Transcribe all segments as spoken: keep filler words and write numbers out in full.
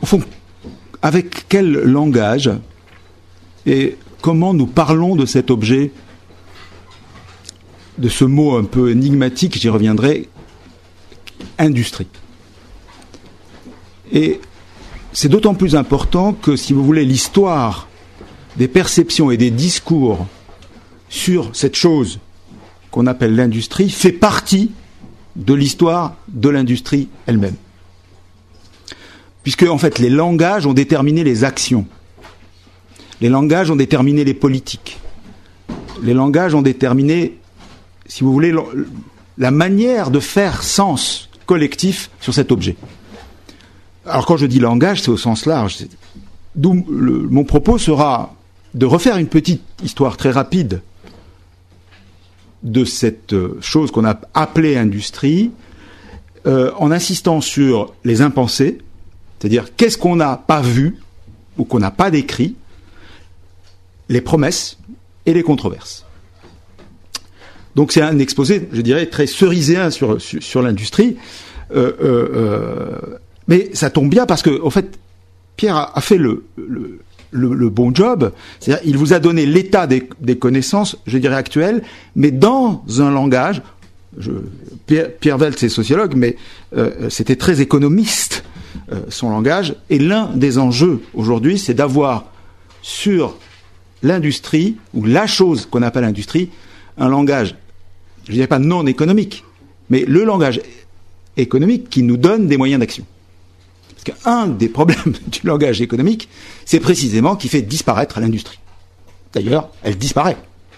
fond, avec quel langage et comment nous parlons de cet objet, de ce mot un peu énigmatique, j'y reviendrai, industrie. Et c'est d'autant plus important que, si vous voulez, l'histoire des perceptions et des discours sur cette chose qu'on appelle l'industrie fait partie de l'histoire de l'industrie elle-même. Puisque, en fait, les langages ont déterminé les actions. Les langages ont déterminé les politiques. Les langages ont déterminé, si vous voulez, la manière de faire sens collectif sur cet objet. Alors, quand je dis langage, c'est au sens large. D'où le, mon propos sera de refaire une petite histoire très rapide de cette chose qu'on a appelée industrie, euh, en insistant sur les impensés, c'est-à-dire qu'est-ce qu'on n'a pas vu ou qu'on n'a pas décrit, les promesses et les controverses. Donc c'est un exposé, je dirais, très ceriséen sur, sur, sur l'industrie, euh, euh, euh, mais ça tombe bien parce que, en fait, Pierre a, a fait le, le, le, le bon job, c'est-à-dire il vous a donné l'état des, des connaissances, je dirais actuelles, mais dans un langage. Je, Pierre, Pierre Veltz est sociologue, mais euh, c'était très économiste, euh, son langage. Et l'un des enjeux aujourd'hui, c'est d'avoir sur l'industrie, ou la chose qu'on appelle industrie, un langage, je ne dirais pas non économique, mais le langage économique qui nous donne des moyens d'action. Parce qu'un des problèmes du langage économique, c'est précisément qu'il fait disparaître l'industrie. D'ailleurs, elle disparaît.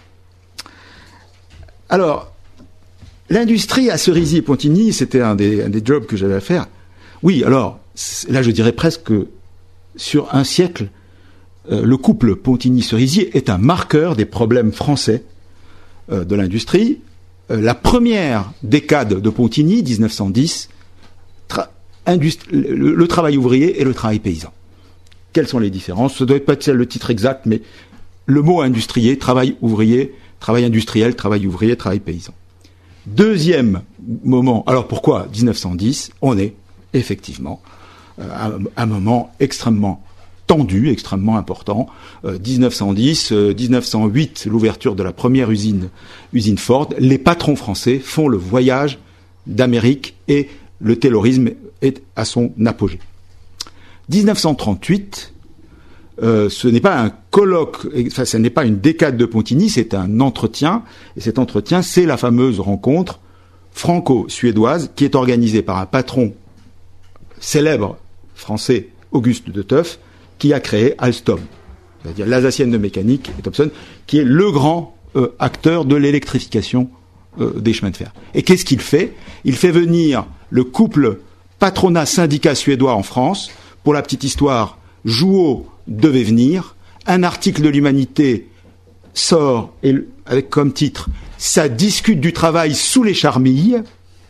Alors, l'industrie à Cerisy-et-Pontigny, c'était un des, un des jobs que j'avais à faire. Oui, alors, là je dirais presque que sur un siècle, euh, le couple Pontigny-Cerisy est un marqueur des problèmes français euh, de l'industrie. Euh, la première décade de Pontigny, dix-neuf cent dix, tra- industri- le, le travail ouvrier et le travail paysan. Quelles sont les différences? Ce ne doit pas être le titre exact, mais le mot industrier, travail ouvrier, travail industriel, travail ouvrier, travail paysan. Deuxième moment, alors pourquoi dix-neuf cent dix? On est effectivement euh, à un moment extrêmement tendu, extrêmement important. Euh, dix-neuf cent dix, euh, dix-neuf cent huit, l'ouverture de la première usine, usine Ford. Les patrons français font le voyage d'Amérique et le taylorisme est à son apogée. dix-neuf cent trente-huit, euh, ce n'est pas un colloque, enfin, ce n'est pas une décade de Pontigny, c'est un entretien. Et cet entretien, c'est la fameuse rencontre franco-suédoise qui est organisée par un patron célèbre français, Auguste de Teuf, qui a créé Alstom, c'est-à-dire l'Alsacienne de mécanique et Thomson, qui est le grand euh, acteur de l'électrification euh, des chemins de fer. Et qu'est-ce qu'il fait? Il fait venir le couple patronat-syndicat suédois en France. Pour la petite histoire, Jouot devait venir. Un article de l'Humanité sort et, avec comme titre « Ça discute du travail sous les charmilles ».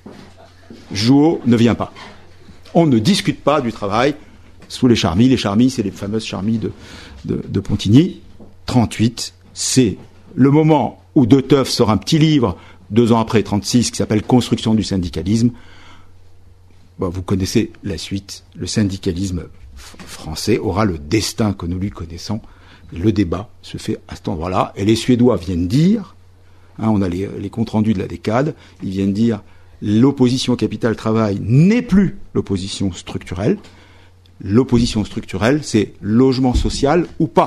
Jouot ne vient pas. On ne discute pas du travail sous les charmilles. Les charmilles, c'est les fameuses charmilles de, de, de Pontigny. trente-huit, c'est le moment où De Teuf sort un petit livre, deux ans après, trente-six, qui s'appelle « Construction du syndicalisme ». Bon, vous connaissez la suite. Le syndicalisme français aura le destin que nous lui connaissons. Le débat se fait à cet endroit-là. Et les Suédois viennent dire, hein, on a les, les comptes rendus de la décade, ils viennent dire l'opposition capital-travail n'est plus l'opposition structurelle. L'opposition structurelle, c'est logement social ou pas.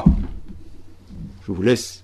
Je vous laisse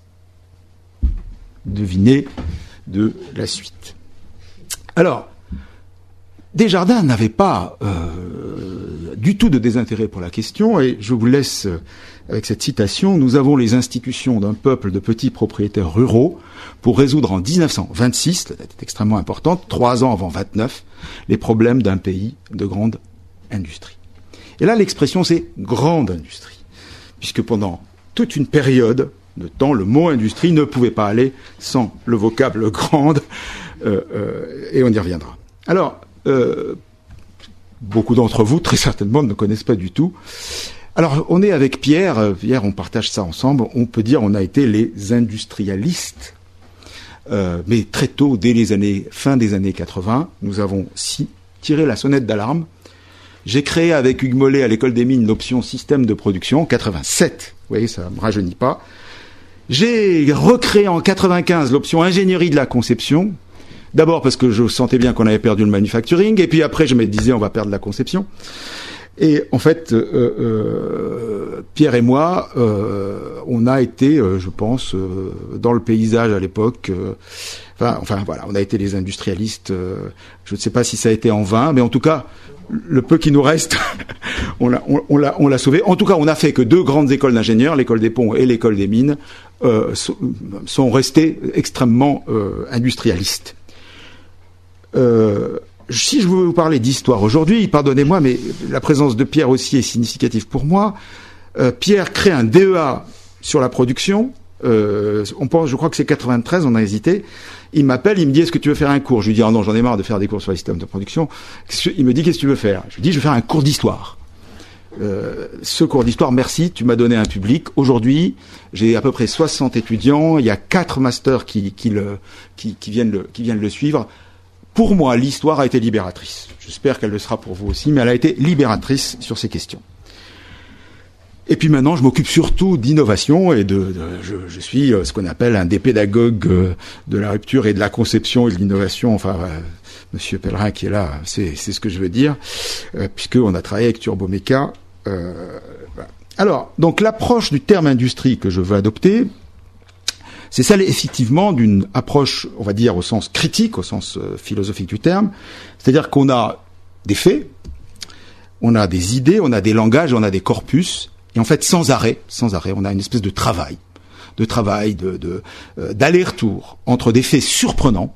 deviner de la suite. Alors, Desjardins n'avait pas euh, du tout de désintérêt pour la question, et je vous laisse euh, avec cette citation. Nous avons les institutions d'un peuple de petits propriétaires ruraux pour résoudre en dix-neuf cent vingt-six, la date est extrêmement importante, trois ans avant vingt-neuf, les problèmes d'un pays de grande industrie. Et là, l'expression, c'est grande industrie, puisque pendant toute une période de temps, le mot industrie ne pouvait pas aller sans le vocable grande, euh, euh, et on y reviendra. Alors, Euh, beaucoup d'entre vous, très certainement, ne me connaissent pas du tout. Alors, on est avec Pierre. Pierre, on partage ça ensemble. On peut dire on a été les industrialistes. Euh, mais très tôt, dès les années, fin des années quatre-vingts, nous avons si tiré la sonnette d'alarme J'ai créé avec Hugues Mollet à l'école des mines l'option système de production, quatre-vingt-sept. Vous voyez, ça ne me rajeunit pas. J'ai recréé en quatre-vingt-quinze l'option ingénierie de la conception. D'abord parce que je sentais bien qu'on avait perdu le manufacturing, et puis après je me disais on va perdre la conception. Et en fait, euh, euh, Pierre et moi, euh, on a été, euh, je pense, euh, dans le paysage à l'époque. Euh, enfin, enfin voilà, on a été les industrialistes. Euh, je ne sais pas si ça a été en vain, mais en tout cas, le peu qui nous reste, on l'a, on, on l'a, on l'a sauvé. En tout cas, on a fait que deux grandes écoles d'ingénieurs, l'école des ponts et l'école des mines, euh, so, sont restées extrêmement euh, industrialistes. Euh, Si je veux vous parler d'histoire aujourd'hui, pardonnez-moi, mais la présence de Pierre aussi est significative pour moi. Euh, Pierre crée un D E A sur la production. Euh, on pense, je crois que c'est quatre-vingt-treize, on a hésité. Il m'appelle, il me dit, est-ce que tu veux faire un cours? Je lui dis, ah non, j'en ai marre de faire des cours sur les systèmes de production. Il me dit, qu'est-ce que tu veux faire? Je lui dis, je veux faire un cours d'histoire. Euh, ce cours d'histoire, merci, tu m'as donné un public. Aujourd'hui, j'ai à peu près soixante étudiants. Il y a quatre masters qui, qui, le, qui, qui, viennent le, qui viennent le suivre. Pour moi, l'histoire a été libératrice. J'espère qu'elle le sera pour vous aussi, mais elle a été libératrice sur ces questions. Et puis maintenant, je m'occupe surtout d'innovation et de, de je, je suis ce qu'on appelle un des pédagogues de la rupture et de la conception et de l'innovation. Enfin, euh, Monsieur Pellerin qui est là, c'est, c'est ce que je veux dire, euh, puisqu'on a travaillé avec Turboméca. Euh, voilà. Alors, donc l'approche du terme industrie que je veux adopter, c'est celle effectivement d'une approche, on va dire, au sens critique, au sens euh, philosophique du terme. C'est-à-dire qu'on a des faits, on a des idées, on a des langages, on a des corpus, et en fait, sans arrêt, sans arrêt, on a une espèce de travail, de travail, de, de euh, d'aller-retour entre des faits surprenants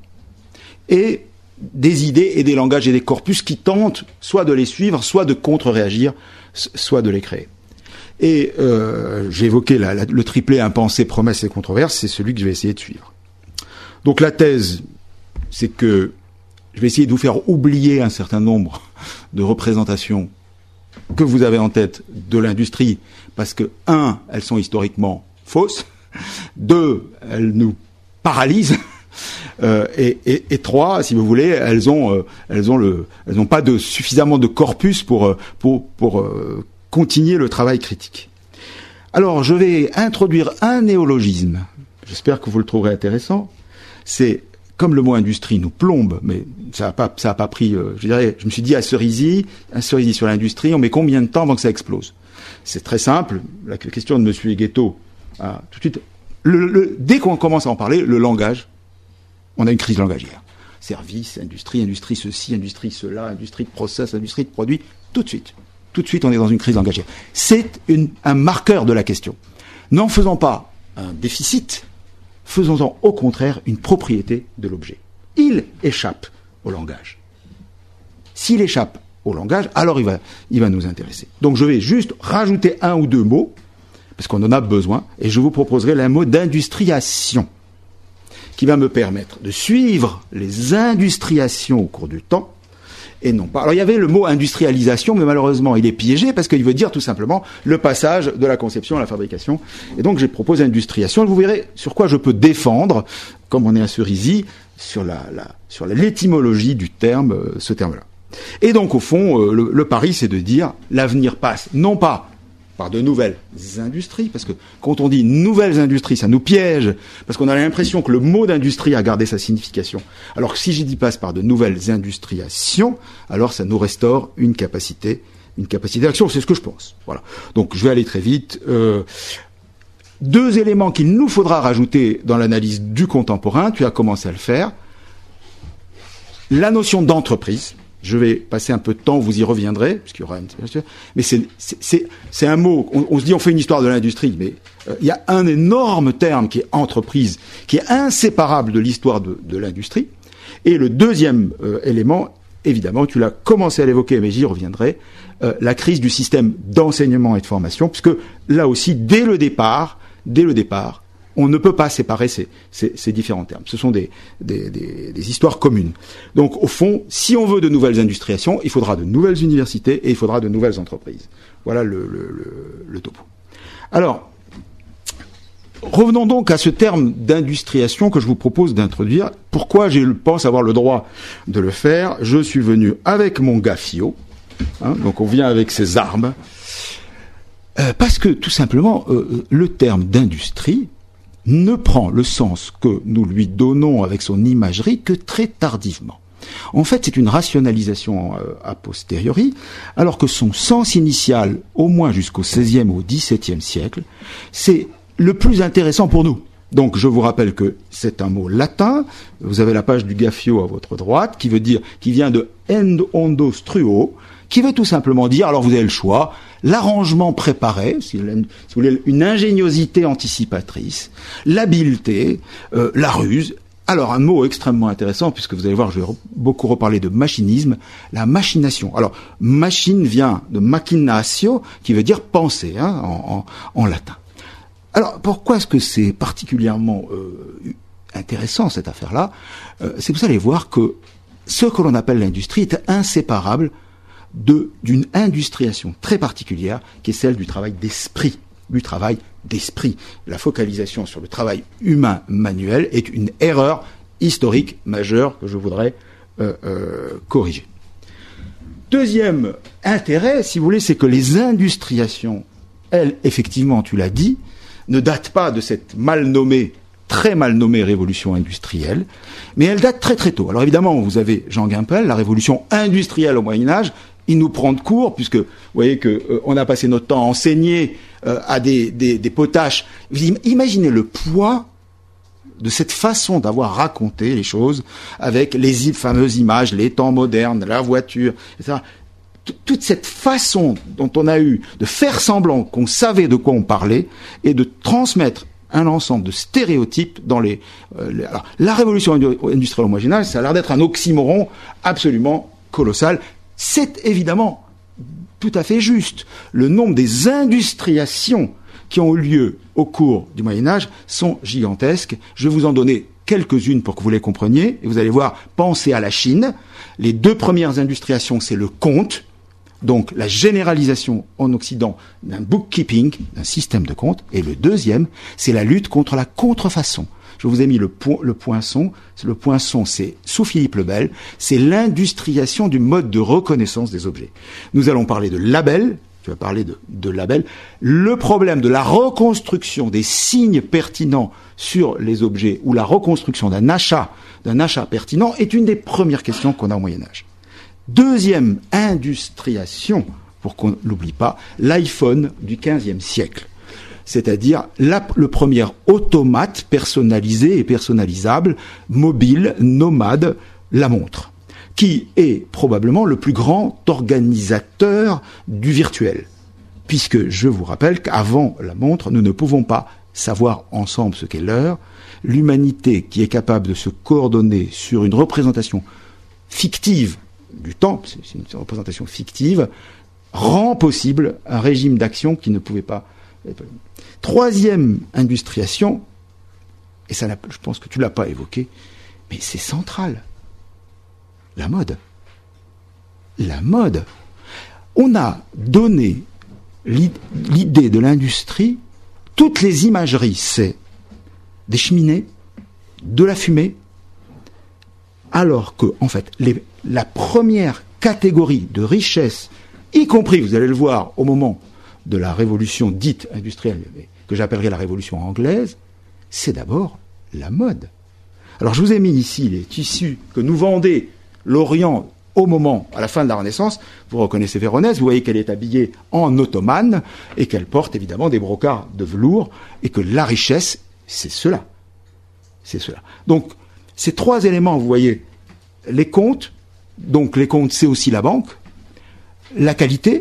et des idées et des langages et des corpus qui tentent soit de les suivre, soit de contre-réagir, soit de les créer. Et euh, j'ai évoqué la, la, le triplet impensé, promesse et controverse, c'est celui que je vais essayer de suivre. Donc la thèse, c'est que je vais essayer de vous faire oublier un certain nombre de représentations que vous avez en tête de l'industrie, parce que, un, elles sont historiquement fausses, deux, elles nous paralysent, euh, et, et, et trois, si vous voulez, elles ont, euh, elles ont le, elles n'ont pas de suffisamment de corpus pour, pour, pour euh, continuer le travail critique. Alors, je vais introduire un néologisme. J'espère que vous le trouverez intéressant. C'est, comme le mot industrie nous plombe, mais ça n'a pas, ça a pas pris, euh, je dirais, je me suis dit à Cerisy, à Cerisy sur l'industrie, on met combien de temps avant que ça explose? C'est très simple. La question de Monsieur Guetto, ah, tout de suite, le, le, dès qu'on commence à en parler, le langage, on a une crise langagière. Service, industrie, industrie ceci, industrie cela, industrie de process, industrie de produits, tout de suite. Tout de suite, on est dans une crise langagière. C'est une, un marqueur de la question. N'en faisons pas un déficit, faisons-en au contraire une propriété de l'objet. Il échappe au langage. S'il échappe au langage, alors il va, il va nous intéresser. Donc je vais juste rajouter un ou deux mots, parce qu'on en a besoin, et je vous proposerai le mot d'industriation, qui va me permettre de suivre les industriations au cours du temps, et non pas. Alors il y avait le mot industrialisation, mais malheureusement il est piégé parce qu'il veut dire tout simplement le passage de la conception à la fabrication. Et donc j'ai proposé industriation. Vous verrez sur quoi je peux défendre, comme on est à Cerisy, sur la, la sur l'étymologie du terme, euh, ce terme-là. Et donc au fond, euh, le, le pari c'est de dire l'avenir passe non pas par de nouvelles industries, parce que quand on dit nouvelles industries, ça nous piège, parce qu'on a l'impression que le mot d'industrie a gardé sa signification. Alors que si j'y dis passe par de nouvelles industriations, alors ça nous restaure une capacité, une capacité d'action, c'est ce que je pense. Voilà. Donc je vais aller très vite. Euh, deux éléments qu'il nous faudra rajouter dans l'analyse du contemporain, tu as commencé à le faire. La notion d'entreprise. Je vais passer un peu de temps, vous y reviendrez, parce qu'il y aura une... Mais c'est, c'est, c'est, c'est un mot, on, on se dit on fait une histoire de l'industrie, mais euh, il y a un énorme terme qui est entreprise, qui est inséparable de l'histoire de, de l'industrie. Et le deuxième euh, élément, évidemment, tu l'as commencé à l'évoquer, mais j'y reviendrai, euh, la crise du système d'enseignement et de formation, puisque là aussi, dès le départ, dès le départ, on ne peut pas séparer ces, ces, ces différents termes. Ce sont des, des, des, des histoires communes. Donc, au fond, si on veut de nouvelles industriations, il faudra de nouvelles universités et il faudra de nouvelles entreprises. Voilà le, le, le, le topo. Alors, revenons donc à ce terme d'industriation que je vous propose d'introduire. Pourquoi je pense avoir le droit de le faire? Je suis venu avec mon gars Fio, Hein, donc on vient avec ses armes. Euh, parce que, tout simplement, euh, le terme d'industrie ne prend le sens que nous lui donnons avec son imagerie que très tardivement. En fait, c'est une rationalisation euh, a posteriori, alors que son sens initial, au moins jusqu'au seizième ou dix-septième siècle, c'est le plus intéressant pour nous. Donc, je vous rappelle que c'est un mot latin. Vous avez la page du Gaffio à votre droite, qui veut dire, qui vient de end ondo struo, qui veut tout simplement dire, alors vous avez le choix, l'arrangement préparé, si vous voulez, une ingéniosité anticipatrice, l'habileté, euh, la ruse. Alors, un mot extrêmement intéressant, puisque vous allez voir, je vais beaucoup reparler de machinisme, la machination. Alors, machine vient de machinatio, qui veut dire penser, hein, en, en, en latin. Alors, pourquoi est-ce que c'est particulièrement euh, intéressant, cette affaire-là? euh, C'est que vous allez voir que ce que l'on appelle l'industrie est inséparable de d'une industriation très particulière, qui est celle du travail d'esprit, du travail d'esprit. La focalisation sur le travail humain manuel est une erreur historique majeure que je voudrais euh, euh, corriger. Deuxième intérêt, si vous voulez, c'est que les industriations, elles, effectivement, tu l'as dit, ne datent pas de cette mal nommée, très mal nommée révolution industrielle, mais elles datent très très tôt. Alors évidemment, vous avez Jean Guimpel, la révolution industrielle au Moyen-Âge, il nous prend de court, puisque vous voyez que euh, on a passé notre temps à enseigner euh, à des, des, des potaches. Imaginez le poids de cette façon d'avoir raconté les choses avec les fameuses images, les temps modernes, la voiture, et cetera. Toute cette façon dont on a eu de faire semblant qu'on savait de quoi on parlait et de transmettre un ensemble de stéréotypes dans les... Euh, les alors, la révolution industrielle au Moyen-Âge, ça a l'air d'être un oxymoron absolument colossal. C'est évidemment tout à fait juste. Le nombre des industriations qui ont eu lieu au cours du Moyen-Âge sont gigantesques. Je vais vous en donner quelques-unes pour que vous les compreniez. Et vous allez voir, pensez à la Chine. Les deux premières industriations, c'est le compte, donc la généralisation en Occident d'un bookkeeping, d'un système de compte. Et le deuxième, c'est la lutte contre la contrefaçon. Je vous ai mis le, po- le poinçon. Le poinçon, c'est sous Philippe le Bel, c'est l'industriation du mode de reconnaissance des objets. Nous allons parler de label. Tu vas parler de, de label. Le problème de la reconstruction des signes pertinents sur les objets ou la reconstruction d'un achat, d'un achat pertinent est une des premières questions qu'on a au Moyen-Âge. Deuxième industriation, pour qu'on l'oublie pas, l'iPhone du quinzième siècle. C'est-à-dire la, le premier automate personnalisé et personnalisable, mobile, nomade, la montre, qui est probablement le plus grand organisateur du virtuel. Puisque je vous rappelle qu'avant la montre, nous ne pouvons pas savoir ensemble ce qu'est l'heure. L'humanité qui est capable de se coordonner sur une représentation fictive du temps, c'est une représentation fictive, rend possible un régime d'action qui ne pouvait pas... Troisième industriation, et ça, je pense que tu ne l'as pas évoqué, mais c'est central. La mode. La mode. On a donné l'idée de l'industrie, toutes les imageries, c'est des cheminées, de la fumée, alors que, en fait, les, la première catégorie de richesse, y compris, vous allez le voir, au moment de la révolution dite industrielle, que j'appellerais la révolution anglaise, c'est d'abord la mode. Alors je vous ai mis ici les tissus que nous vendait l'Orient au moment, à la fin de la Renaissance. Vous reconnaissez Véronèse, vous voyez qu'elle est habillée en ottomane et qu'elle porte évidemment des brocarts de velours et que la richesse, c'est cela. C'est cela. Donc, ces trois éléments, vous voyez, les comptes, donc les comptes, c'est aussi la banque, la qualité,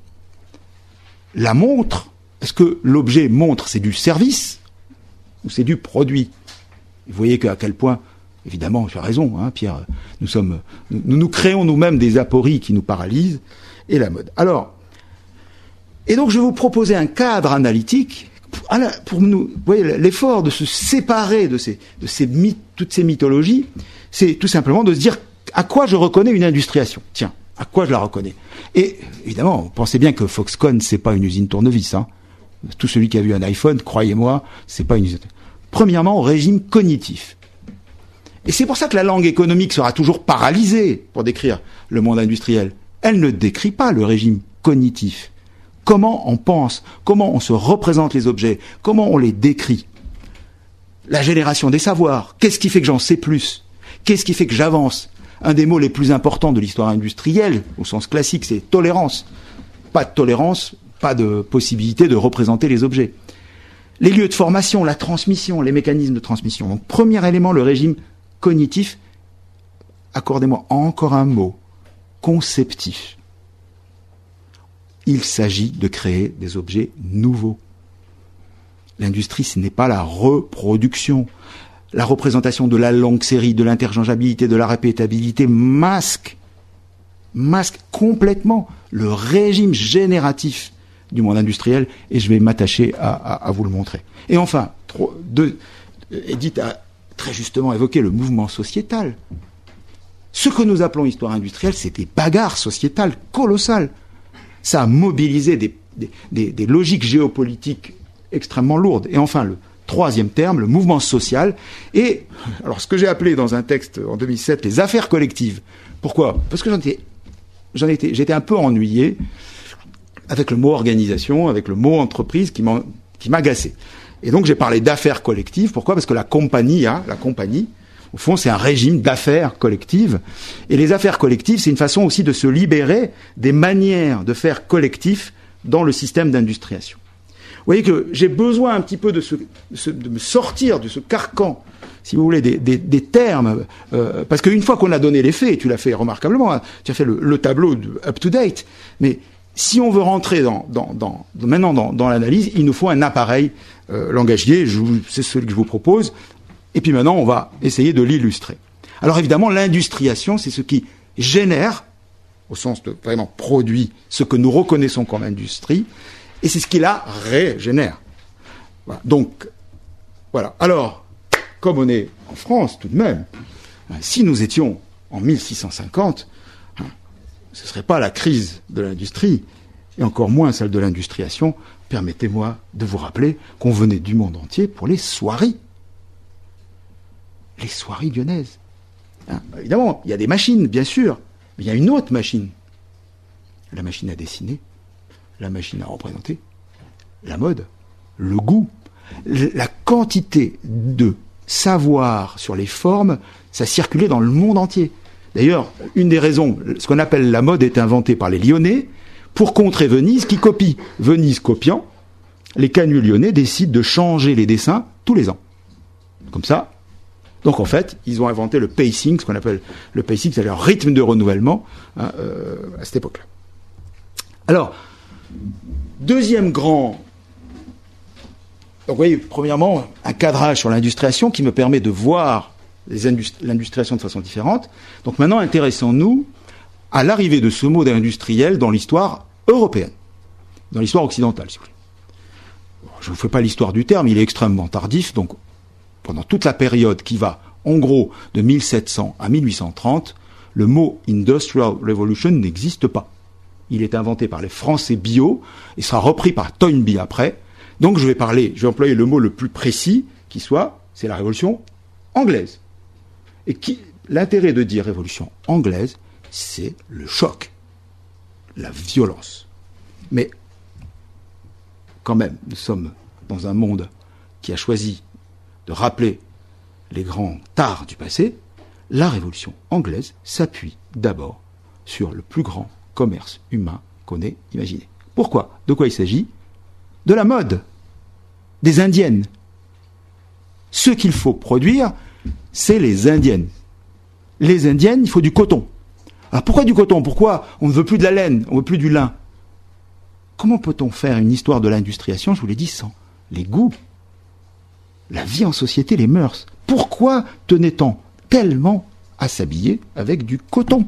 la montre. Est-ce que l'objet montre, c'est du service ou c'est du produit? Vous voyez qu'à quel point, évidemment, tu as raison, hein, Pierre, nous sommes, nous, nous créons nous-mêmes des apories qui nous paralysent, et la mode. Alors, et donc je vais vous proposer un cadre analytique pour nous. Vous voyez, l'effort de se séparer de ces, de ces mythes, toutes ces mythologies, c'est tout simplement de se dire à quoi je reconnais une industriation. Tiens, à quoi je la reconnais? Et évidemment, pensez bien que Foxconn, c'est pas une usine tournevis, hein. Tout celui qui a vu un iPhone, croyez-moi, c'est pas une usine. Premièrement, au régime cognitif. Et c'est pour ça que la langue économique sera toujours paralysée pour décrire le monde industriel. Elle ne décrit pas le régime cognitif. Comment on pense, comment on se représente les objets, comment on les décrit. La génération des savoirs, qu'est-ce qui fait que j'en sais plus? Qu'est-ce qui fait que j'avance? Un des mots les plus importants de l'histoire industrielle, au sens classique, c'est tolérance. Pas de tolérance, pas de possibilité de représenter les objets. Les lieux de formation, la transmission, les mécanismes de transmission. Donc, premier élément, le régime cognitif. Accordez-moi encore un mot. Conceptif. Il s'agit de créer des objets nouveaux. L'industrie, ce n'est pas la reproduction. La représentation de la longue série, de l'interchangeabilité, de la répétabilité masque, masque complètement le régime génératif du monde industriel, et je vais m'attacher à, à, à vous le montrer. Et enfin, trop, deux, Edith a très justement évoqué le mouvement sociétal. Ce que nous appelons histoire industrielle, c'est des bagarres sociétales colossales. Ça a mobilisé des, des, des, des logiques géopolitiques extrêmement lourdes. Et enfin, le troisième terme, le mouvement social, et alors ce que j'ai appelé dans un texte en deux mille sept, les affaires collectives. Pourquoi? Parce que j'en étais, j'en étais, j'étais un peu ennuyé avec le mot organisation, avec le mot entreprise qui m'a, qui m'agaçait. Et donc j'ai parlé d'affaires collectives. Pourquoi? Parce que la compagnie, hein, la compagnie, au fond, c'est un régime d'affaires collectives. Et les affaires collectives, c'est une façon aussi de se libérer des manières de faire collectif dans le système d'industriation. Vous voyez que j'ai besoin un petit peu de, ce, de me sortir de ce carcan, si vous voulez, des, des, des termes, euh, parce qu'une fois qu'on a donné les faits, tu l'as fait remarquablement, hein, tu as fait le, le tableau up-to-date, mais si on veut rentrer dans, dans, dans, maintenant dans, dans l'analyse, il nous faut un appareil euh, langagier, je, c'est celui que je vous propose, et puis maintenant on va essayer de l'illustrer. Alors évidemment, l'industriation, c'est ce qui génère, au sens de vraiment produit, ce que nous reconnaissons comme industrie, et c'est ce qui la régénère. Voilà. Donc, voilà. Alors, comme on est en France tout de même, si nous étions en mille six cent cinquante, hein, ce ne serait pas la crise de l'industrie, et encore moins celle de l'industriation. Permettez-moi de vous rappeler qu'on venait du monde entier pour les soieries. Les soieries lyonnaises. Hein, évidemment, il y a des machines, bien sûr, mais il y a une autre machine. La machine à dessiner. La machine à représenter, la mode, le goût, la quantité de savoir sur les formes, ça circulait dans le monde entier. D'ailleurs, une des raisons, ce qu'on appelle la mode est inventé par les Lyonnais pour contrer Venise qui copie. Venise copiant, les canuts lyonnais décident de changer les dessins tous les ans. Comme ça. Donc en fait, ils ont inventé le pacing, ce qu'on appelle le pacing, c'est leur rythme de renouvellement hein, euh, à cette époque-là. Alors, deuxième grand... Donc, vous voyez, premièrement, un cadrage sur l'industriation qui me permet de voir les industri- l'industriation de façon différente. Donc maintenant, intéressons-nous à l'arrivée de ce mot d'industriel dans l'histoire européenne, dans l'histoire occidentale, si vous voulez. Je ne vous fais pas l'histoire du terme, il est extrêmement tardif, donc pendant toute la période qui va, en gros, de mille sept cents à mille huit cent trente, le mot « Industrial Revolution » n'existe pas. Il est inventé par les Français bio, et sera repris par Toynbee après. Donc je vais parler, je vais employer le mot le plus précis qui soit, c'est la révolution anglaise. Et qui, l'intérêt de dire révolution anglaise, c'est le choc, la violence. Mais quand même, nous sommes dans un monde qui a choisi de rappeler les grands tares du passé. La révolution anglaise s'appuie d'abord sur le plus grand commerce humain qu'on ait imaginé. Pourquoi? De quoi il s'agit? De la mode, des indiennes. Ce qu'il faut produire, c'est les indiennes. Les indiennes, il faut du coton. Alors pourquoi du coton? Pourquoi on ne veut plus de la laine, on ne veut plus du lin? Comment peut-on faire une histoire de l'industriation, je vous l'ai dit, sans les goûts, la vie en société, les mœurs? Pourquoi tenait-on tellement à s'habiller avec du coton?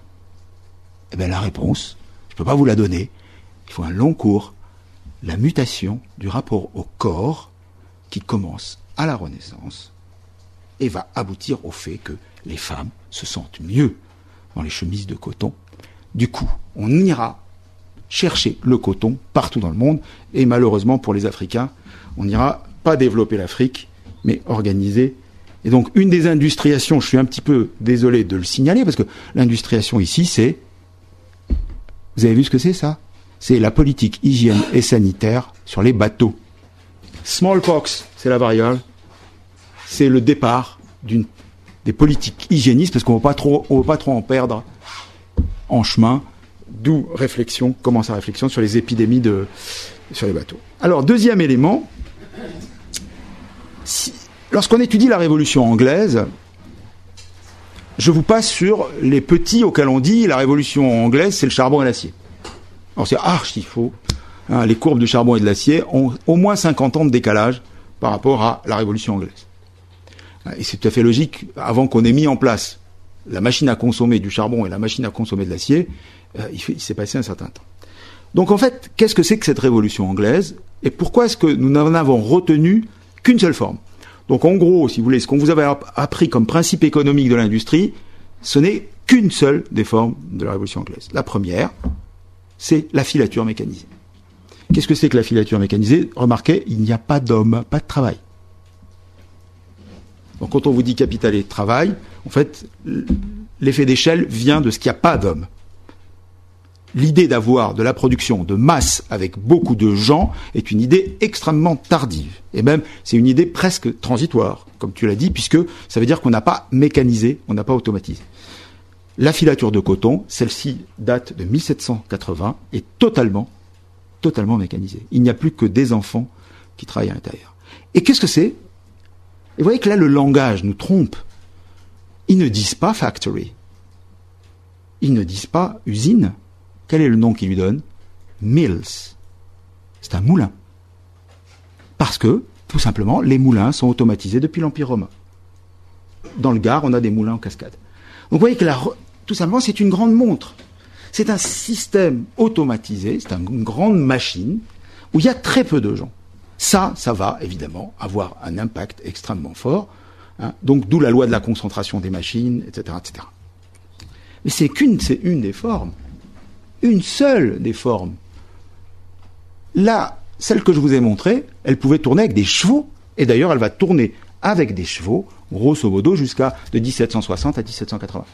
Eh bien, la réponse, je ne peux pas vous la donner. Il faut un long cours. La mutation du rapport au corps qui commence à la Renaissance et va aboutir au fait que les femmes se sentent mieux dans les chemises de coton. Du coup, on ira chercher le coton partout dans le monde et malheureusement pour les Africains, on n'ira pas développer l'Afrique, mais organiser. Et donc, une des industriations, je suis un petit peu désolé de le signaler parce que l'industriation ici, c'est Vous avez vu ce que c'est, ça? C'est la politique hygiène et sanitaire sur les bateaux. Smallpox, c'est la variole. C'est le départ d'une, des politiques hygiénistes, parce qu'on ne veut pas trop, on veut pas trop en perdre en chemin. D'où réflexion, commence la réflexion sur les épidémies de, sur les bateaux. Alors, deuxième élément, si, lorsqu'on étudie la Révolution anglaise, je vous passe sur les petits auxquels on dit la Révolution anglaise, c'est le charbon et l'acier. Alors c'est archi faux. Hein, les courbes du charbon et de l'acier ont au moins cinquante ans de décalage par rapport à la Révolution anglaise. Et c'est tout à fait logique, avant qu'on ait mis en place la machine à consommer du charbon et la machine à consommer de l'acier, euh, il, fait, il s'est passé un certain temps. Donc en fait, qu'est-ce que c'est que cette Révolution anglaise? Et pourquoi est-ce que nous n'en avons retenu qu'une seule forme? Donc en gros, si vous voulez, ce qu'on vous avait appris comme principe économique de l'industrie, ce n'est qu'une seule des formes de la Révolution anglaise. La première, c'est la filature mécanisée. Qu'est-ce que c'est que la filature mécanisée? Remarquez, il n'y a pas d'homme, pas de travail. Donc quand on vous dit capital et travail, en fait, l'effet d'échelle vient de ce qu'il n'y a pas d'homme. L'idée d'avoir de la production de masse avec beaucoup de gens est une idée extrêmement tardive. Et même, c'est une idée presque transitoire, comme tu l'as dit, puisque ça veut dire qu'on n'a pas mécanisé, on n'a pas automatisé. La filature de coton, celle-ci date de mille sept cent quatre-vingts, est totalement, totalement mécanisée. Il n'y a plus que des enfants qui travaillent à l'intérieur. Et qu'est-ce que c'est? Et vous voyez que là, le langage nous trompe. Ils ne disent pas factory. Ils ne disent pas usine. Quel est le nom qu'ils lui donnent? Mills. C'est un moulin. Parce que, tout simplement, les moulins sont automatisés depuis l'Empire romain. Dans le Gard, on a des moulins en cascade. Donc vous voyez que la, tout simplement, c'est une grande montre. C'est un système automatisé, c'est une grande machine où il y a très peu de gens. Ça, ça va évidemment avoir un impact extrêmement fort. Hein, donc d'où la loi de la concentration des machines, et cetera, et cetera. Mais c'est qu'une, c'est une des formes. Une seule des formes. Là, celle que je vous ai montrée, elle pouvait tourner avec des chevaux, et d'ailleurs elle va tourner avec des chevaux, grosso modo, jusqu'à de dix-sept cent soixante à dix-sept cent quatre-vingts.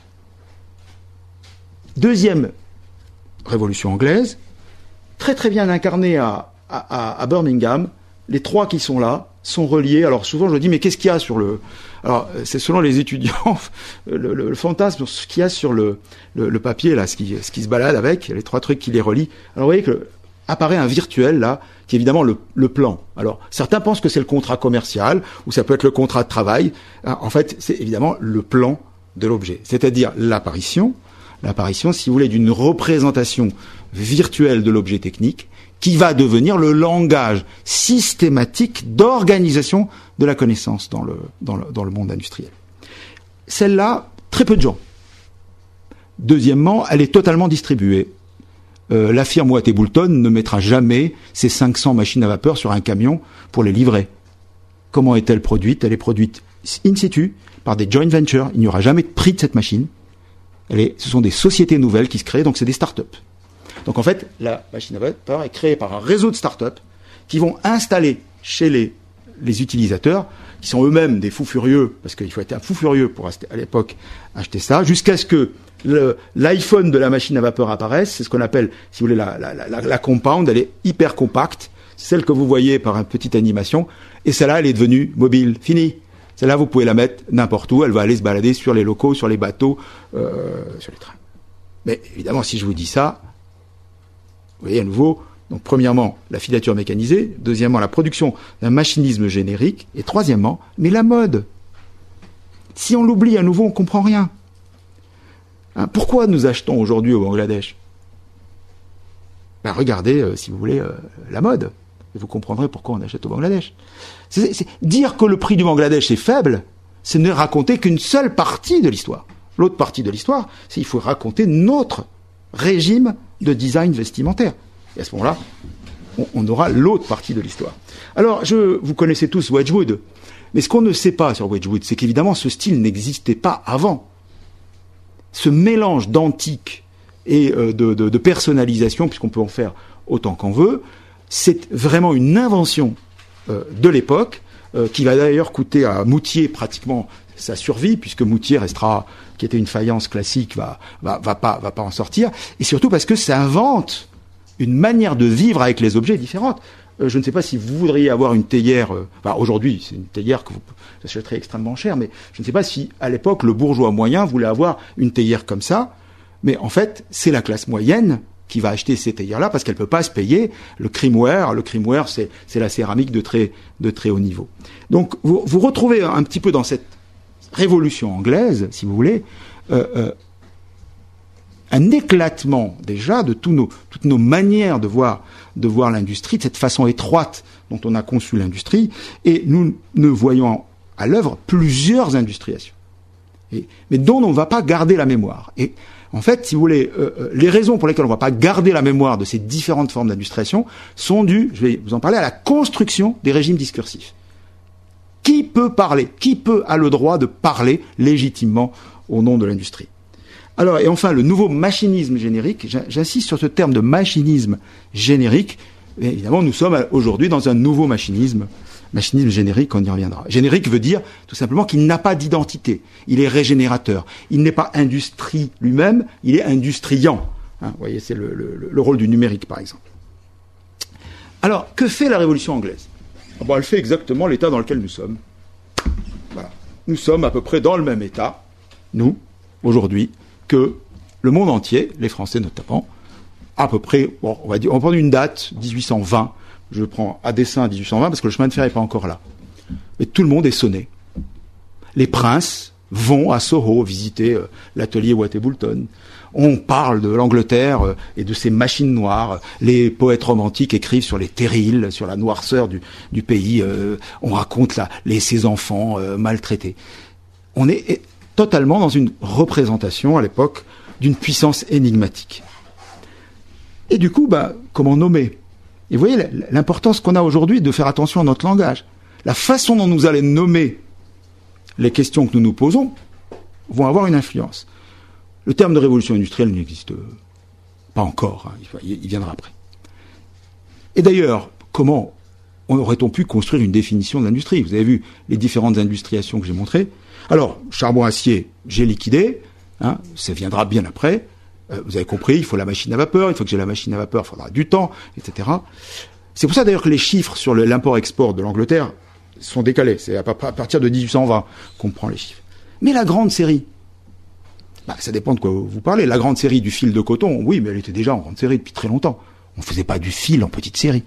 Deuxième révolution anglaise, très très bien incarnée à, à, à Birmingham. Les trois qui sont là sont reliés. Alors souvent je dis, mais qu'est-ce qu'il y a sur le... Alors c'est selon les étudiants, le, le, le fantasme, ce qu'il y a sur le, le, le papier, là, ce qui, ce qui se balade avec, les trois trucs qui les relient. Alors vous voyez que apparaît un virtuel, là, qui est évidemment le, le plan. Alors certains pensent que c'est le contrat commercial, ou ça peut être le contrat de travail. En fait, c'est évidemment le plan de l'objet. C'est-à-dire l'apparition, l'apparition, si vous voulez, d'une représentation virtuelle de l'objet technique, qui va devenir le langage systématique d'organisation de la connaissance dans le, dans le, dans le monde industriel. Celle-là, très peu de gens. Deuxièmement, elle est totalement distribuée. Euh, la firme Watt et Boulton ne mettra jamais ses cinq cents machines à vapeur sur un camion pour les livrer. Comment est-elle produite? Elle est produite in situ par des joint ventures. Il n'y aura jamais de prix de cette machine. Elle est, ce sont des sociétés nouvelles qui se créent, donc c'est des start-up. Donc en fait, la machine à vapeur est créée par un réseau de start-up qui vont installer chez les, les utilisateurs, qui sont eux-mêmes des fous furieux, parce qu'il faut être un fou furieux pour à l'époque acheter ça, jusqu'à ce que le, l'iPhone de la machine à vapeur apparaisse. C'est ce qu'on appelle, si vous voulez, la, la, la, la compound. Elle est hyper compacte, celle que vous voyez par une petite animation, et celle-là, elle est devenue mobile, fini. Celle-là, vous pouvez la mettre n'importe où, elle va aller se balader sur les locaux, sur les bateaux, euh, sur les trains. Mais évidemment, si je vous dis ça, vous voyez à nouveau, donc premièrement, la filature mécanisée, deuxièmement, la production d'un machinisme générique, et troisièmement, mais la mode. Si on l'oublie à nouveau, on ne comprend rien. Hein, pourquoi nous achetons aujourd'hui au Bangladesh? Ben, regardez, euh, si vous voulez, euh, la mode. Et vous comprendrez pourquoi on achète au Bangladesh. C'est, c'est, dire que le prix du Bangladesh est faible, c'est ne raconter qu'une seule partie de l'histoire. L'autre partie de l'histoire, c'est qu'il faut raconter notre régime de design vestimentaire. Et à ce moment-là, on, on aura l'autre partie de l'histoire. Alors, je, vous connaissez tous Wedgwood, mais ce qu'on ne sait pas sur Wedgwood, c'est qu'évidemment, ce style n'existait pas avant. Ce mélange d'antique et euh, de, de, de personnalisation, puisqu'on peut en faire autant qu'on veut, c'est vraiment une invention euh, de l'époque, euh, qui va d'ailleurs coûter à Moutier pratiquement sa survie, puisque Moutier restera, qui était une faïence classique, va, va, va pas, va pas en sortir. Et surtout parce que ça invente une manière de vivre avec les objets différente. Euh, je ne sais pas si vous voudriez avoir une théière, euh, enfin, aujourd'hui, c'est une théière que vous achèterez extrêmement cher, mais je ne sais pas si, à l'époque, le bourgeois moyen voulait avoir une théière comme ça. Mais en fait, c'est la classe moyenne qui va acheter ces théières-là parce qu'elle peut pas se payer le crimeware. Le crimeware, c'est, c'est la céramique de très, de très haut niveau. Donc, vous, vous retrouvez un petit peu dans cette révolution anglaise, si vous voulez, euh, euh, un éclatement déjà de tous nos, toutes nos manières de voir, de voir l'industrie, de cette façon étroite dont on a conçu l'industrie, et nous ne voyons à l'œuvre plusieurs industriations, et, mais dont on ne va pas garder la mémoire. Et en fait, si vous voulez, euh, les raisons pour lesquelles on ne va pas garder la mémoire de ces différentes formes d'industriation sont dues, je vais vous en parler, à la construction des régimes discursifs. Qui peut parler? Qui peut a le droit de parler légitimement au nom de l'industrie? Alors, et enfin, le nouveau machinisme générique, j'insiste sur ce terme de machinisme générique. Et évidemment, nous sommes aujourd'hui dans un nouveau machinisme, machinisme générique, on y reviendra. Générique veut dire tout simplement qu'il n'a pas d'identité, il est régénérateur. Il n'est pas industrie lui-même, il est industriant. Hein, vous voyez, c'est le, le, le rôle du numérique, par exemple. Alors, que fait la Révolution anglaise? Bon, elle fait exactement l'état dans lequel nous sommes. Voilà. Nous sommes à peu près dans le même état, nous, aujourd'hui, que le monde entier, les Français notamment, à peu près, bon, on va dire, on va prendre une date, dix-huit cent vingt, je prends à dessein dix-huit cent vingt parce que le chemin de fer n'est pas encore là. Mais tout le monde est sonné. Les princes vont à Soho visiter euh, l'atelier Wattay-Boulton. On parle de l'Angleterre euh, et de ses machines noires. Les poètes romantiques écrivent sur les terrils, sur la noirceur du, du pays. Euh, on raconte là, les, ses enfants euh, maltraités. On est, est totalement dans une représentation, à l'époque, d'une puissance énigmatique. Et du coup, bah, comment nommer? Et vous voyez l'importance qu'on a aujourd'hui de faire attention à notre langage. La façon dont nous allons nommer les questions que nous nous posons vont avoir une influence. Le terme de révolution industrielle n'existe pas encore, hein, il viendra après. Et d'ailleurs, comment aurait-on pu construire une définition de l'industrie? Vous avez vu les différentes industriations que j'ai montrées. Alors, charbon-acier, j'ai liquidé, hein, ça viendra bien après. Euh, vous avez compris, il faut la machine à vapeur, il faut que j'ai la machine à vapeur, il faudra du temps, et cetera. C'est pour ça d'ailleurs que les chiffres sur le, l'import-export de l'Angleterre sont décalés. C'est à, à partir de dix-huit cent vingt qu'on prend les chiffres. Mais la grande série, bah, ça dépend de quoi vous parlez. La grande série du fil de coton, oui, mais elle était déjà en grande série depuis très longtemps. On ne faisait pas du fil en petite série.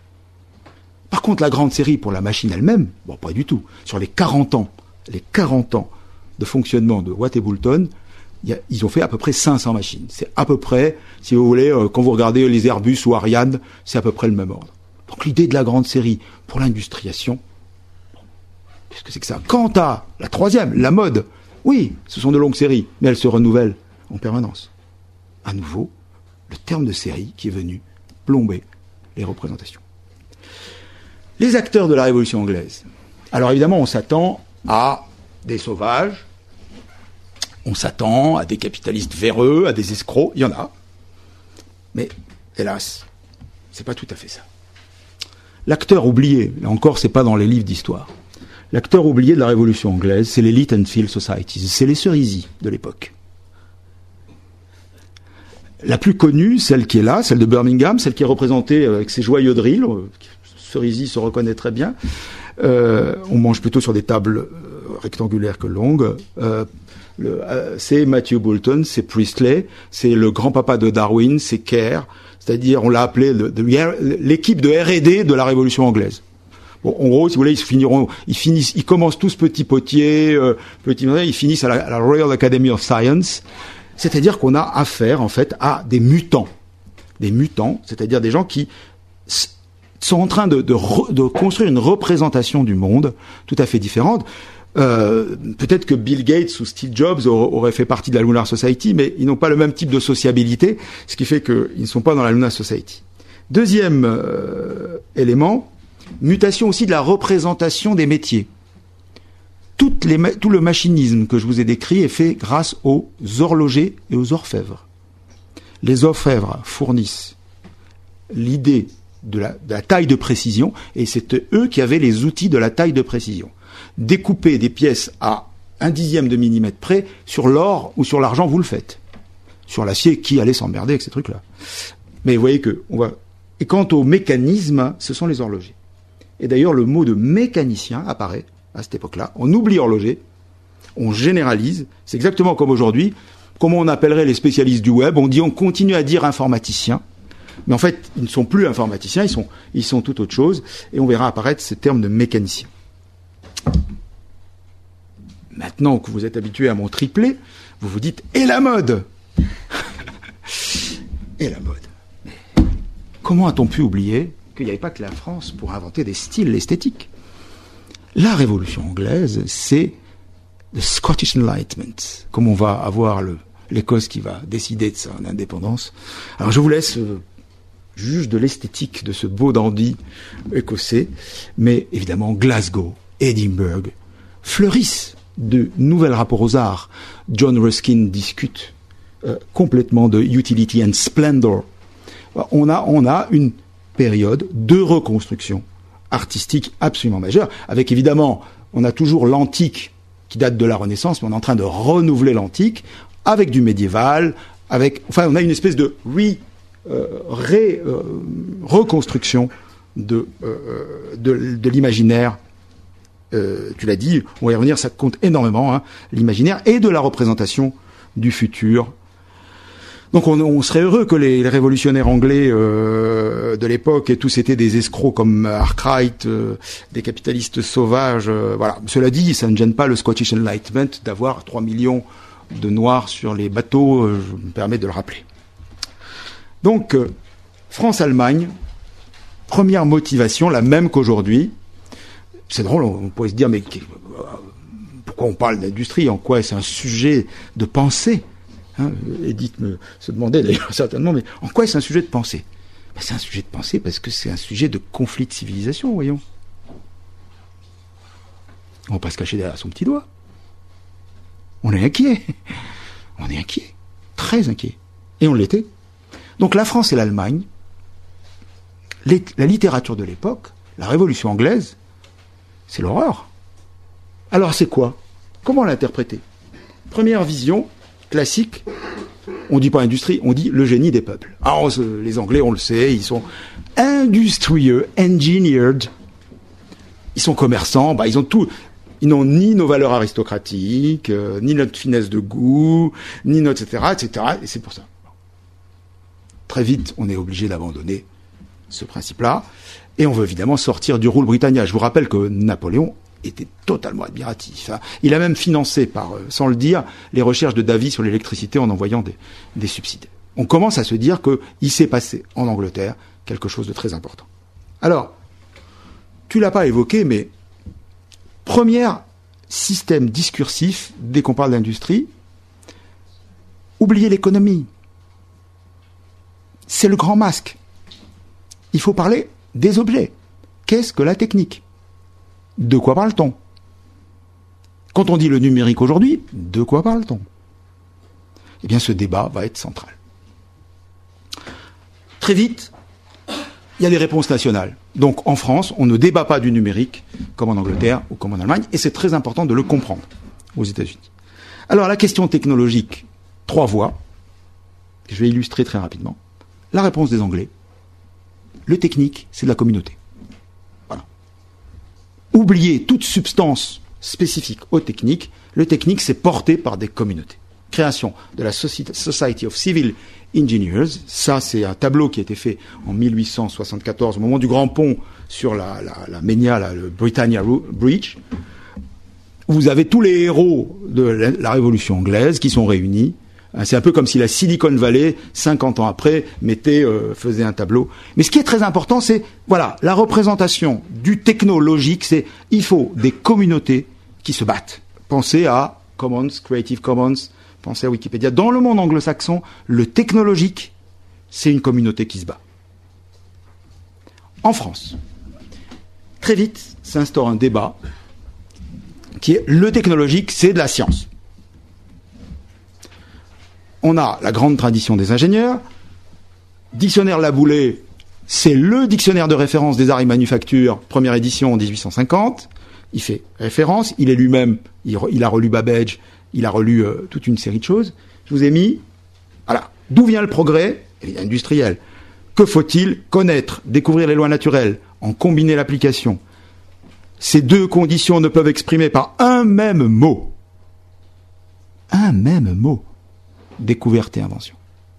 Par contre, la grande série pour la machine elle-même, bon, pas du tout. Sur les quarante ans, les quarante ans de fonctionnement de Wattay-Boulton, y a, ils ont fait à peu près cinq cents machines. C'est à peu près, si vous voulez, euh, quand vous regardez les Airbus ou Ariane, c'est à peu près le même ordre. Donc l'idée de la grande série pour l'industriation, bon, qu'est-ce que c'est que ça? Quant à la troisième, la mode, oui, ce sont de longues séries, mais elles se renouvellent en permanence. À nouveau, le terme de série qui est venu plomber les représentations. Les acteurs de la Révolution anglaise. Alors évidemment, on s'attend à des sauvages, on s'attend à des capitalistes véreux, à des escrocs, il y en a. Mais, hélas, c'est pas tout à fait ça. L'acteur oublié, là encore, c'est pas dans les livres d'histoire. L'acteur oublié de la Révolution anglaise, c'est les Lyttonfield Societies, c'est les cerisies de l'époque. La plus connue, celle qui est là, celle de Birmingham, celle qui est représentée avec ses joyeux drills, Cerisy se reconnaît très bien. Euh, on mange plutôt sur des tables euh, rectangulaires que longues. Euh, le, euh, c'est Matthew Boulton, c'est Priestley, c'est le grand-papa de Darwin, c'est Kerr. C'est-à-dire, on l'a appelé le, le, l'équipe de R et D de la Révolution anglaise. Bon, en gros, si vous voulez, ils finiront, ils finissent, ils commencent tous petits potiers, euh, petits, ils finissent à la, à la Royal Academy of Science. C'est-à-dire qu'on a affaire, en fait, à des mutants. Des mutants, c'est-à-dire des gens qui sont en train de, de, re, de construire une représentation du monde tout à fait différente. Euh, peut-être que Bill Gates ou Steve Jobs auraient fait partie de la Lunar Society, mais ils n'ont pas le même type de sociabilité, ce qui fait qu'ils ne sont pas dans la Lunar Society. Deuxième euh, élément, mutation aussi de la représentation des métiers. Toutes les, tout le machinisme que je vous ai décrit est fait grâce aux horlogers et aux orfèvres. Les orfèvres fournissent l'idée de la, de la taille de précision, et c'est eux qui avaient les outils de la taille de précision. Découper des pièces à un dixième de millimètre près, sur l'or ou sur l'argent, vous le faites. Sur l'acier, qui allait s'emmerder avec ces trucs-là? Mais vous voyez que on va. Et quant au mécanisme, ce sont les horlogers. Et d'ailleurs, le mot de mécanicien apparaît à cette époque-là. On oublie horloger, on généralise. C'est exactement comme aujourd'hui. Comment on appellerait les spécialistes du web? On dit, on continue à dire informaticien. Mais en fait, ils ne sont plus informaticiens, ils sont, ils sont tout autre chose. Et on verra apparaître ce terme de mécanicien. Maintenant que vous êtes habitué à mon triplé, vous vous dites, et la mode? Et la mode. Mais comment a-t-on pu oublier qu'il n'y avait pas que la France pour inventer des styles esthétiques? La Révolution anglaise, c'est le Scottish Enlightenment, comme on va avoir le, l'Écosse qui va décider de son indépendance. Alors je vous laisse euh, juge de l'esthétique de ce beau dandy écossais, mais évidemment Glasgow, Édimbourg fleurissent de nouvelles rapports aux arts. John Ruskin discute euh, complètement de utility and splendor. On a, on a une période de reconstruction artistique absolument majeure, avec évidemment, on a toujours l'antique qui date de la Renaissance, mais on est en train de renouveler l'antique avec du médiéval, avec, enfin, on a une espèce de re, euh, ré, euh, reconstruction de, euh, de, de l'imaginaire. Euh, tu l'as dit, on va y revenir, ça compte énormément, hein, l'imaginaire et de la représentation du futur. Donc on, on serait heureux que les, les révolutionnaires anglais euh, de l'époque et tous étaient des escrocs comme Arkwright, euh, des capitalistes sauvages. Euh, voilà. Cela dit, ça ne gêne pas le Scottish Enlightenment d'avoir trois millions de noirs sur les bateaux. Euh, je me permets de le rappeler. Donc euh, France-Allemagne, première motivation, la même qu'aujourd'hui. C'est drôle, on pourrait se dire, mais pourquoi on parle d'industrie? En quoi est-ce un sujet de pensée? Hein, Edith me se demandait d'ailleurs certainement, mais en quoi est-ce un sujet de pensée? Ben, c'est un sujet de pensée parce que c'est un sujet de conflit de civilisation, voyons. On va pas se cacher derrière son petit doigt. On est inquiet. On est inquiet. Très inquiet. Et on l'était. Donc la France et l'Allemagne, les, la littérature de l'époque, la Révolution anglaise, c'est l'horreur. Alors c'est quoi? Comment l'interpréter? Première vision classique, on dit pas industrie, on dit le génie des peuples. Alors les Anglais, on le sait, ils sont industrieux, engineered, ils sont commerçants, bah ils ont tout, ils n'ont ni nos valeurs aristocratiques, euh, ni notre finesse de goût, ni notre et cetera, et cetera. Et c'est pour ça. Très vite, on est obligé d'abandonner ce principe-là, et on veut évidemment sortir du rule Britannia. Je vous rappelle que Napoléon était totalement admiratif. Hein. Il a même financé, par, sans le dire, les recherches de Davy sur l'électricité en envoyant des, des subsides. On commence à se dire qu'il s'est passé en Angleterre quelque chose de très important. Alors, tu l'as pas évoqué, mais premier système discursif, dès qu'on parle d'industrie, oubliez l'économie. C'est le grand masque. Il faut parler des objets. Qu'est-ce que la technique? De quoi parle-t-on? Quand on dit le numérique aujourd'hui, de quoi parle-t-on? Eh bien, ce débat va être central. Très vite, il y a des réponses nationales. Donc, en France, on ne débat pas du numérique, comme en Angleterre ou comme en Allemagne, et c'est très important de le comprendre aux États-Unis. Alors, la question technologique, trois voies. Je vais illustrer très rapidement. La réponse des Anglais. Le technique, c'est de la communauté. Oubliez toute substance spécifique aux techniques. Le technique, c'est porté par des communautés. Création de la Society of Civil Engineers. Ça, c'est un tableau qui a été fait en mille huit cent soixante-quatorze, au moment du grand pont sur la, la, la Ménia, la, le Britannia Bridge. Vous avez tous les héros de la, la Révolution anglaise qui sont réunis. C'est un peu comme si la Silicon Valley, cinquante ans après, mettait, euh, faisait un tableau. Mais ce qui est très important, c'est, voilà, la représentation du technologique, c'est, il faut des communautés qui se battent. Pensez à Commons, Creative Commons, pensez à Wikipédia. Dans le monde anglo-saxon, le technologique, c'est une communauté qui se bat. En France, très vite, s'instaure un débat qui est le technologique, c'est de la science. On a la grande tradition des ingénieurs. Dictionnaire Laboulé, c'est le dictionnaire de référence des arts et manufactures, première édition en dix-huit cent cinquante. il fait référence, il est lui-même, il, il a relu Babbage, il a relu euh, toute une série de choses. Je vous ai mis, voilà, d'où vient le progrès industriel? Que faut-il connaître, découvrir les lois naturelles, en combiner l'application? Ces deux conditions ne peuvent exprimer par un même mot. Un même mot. Découverte et invention.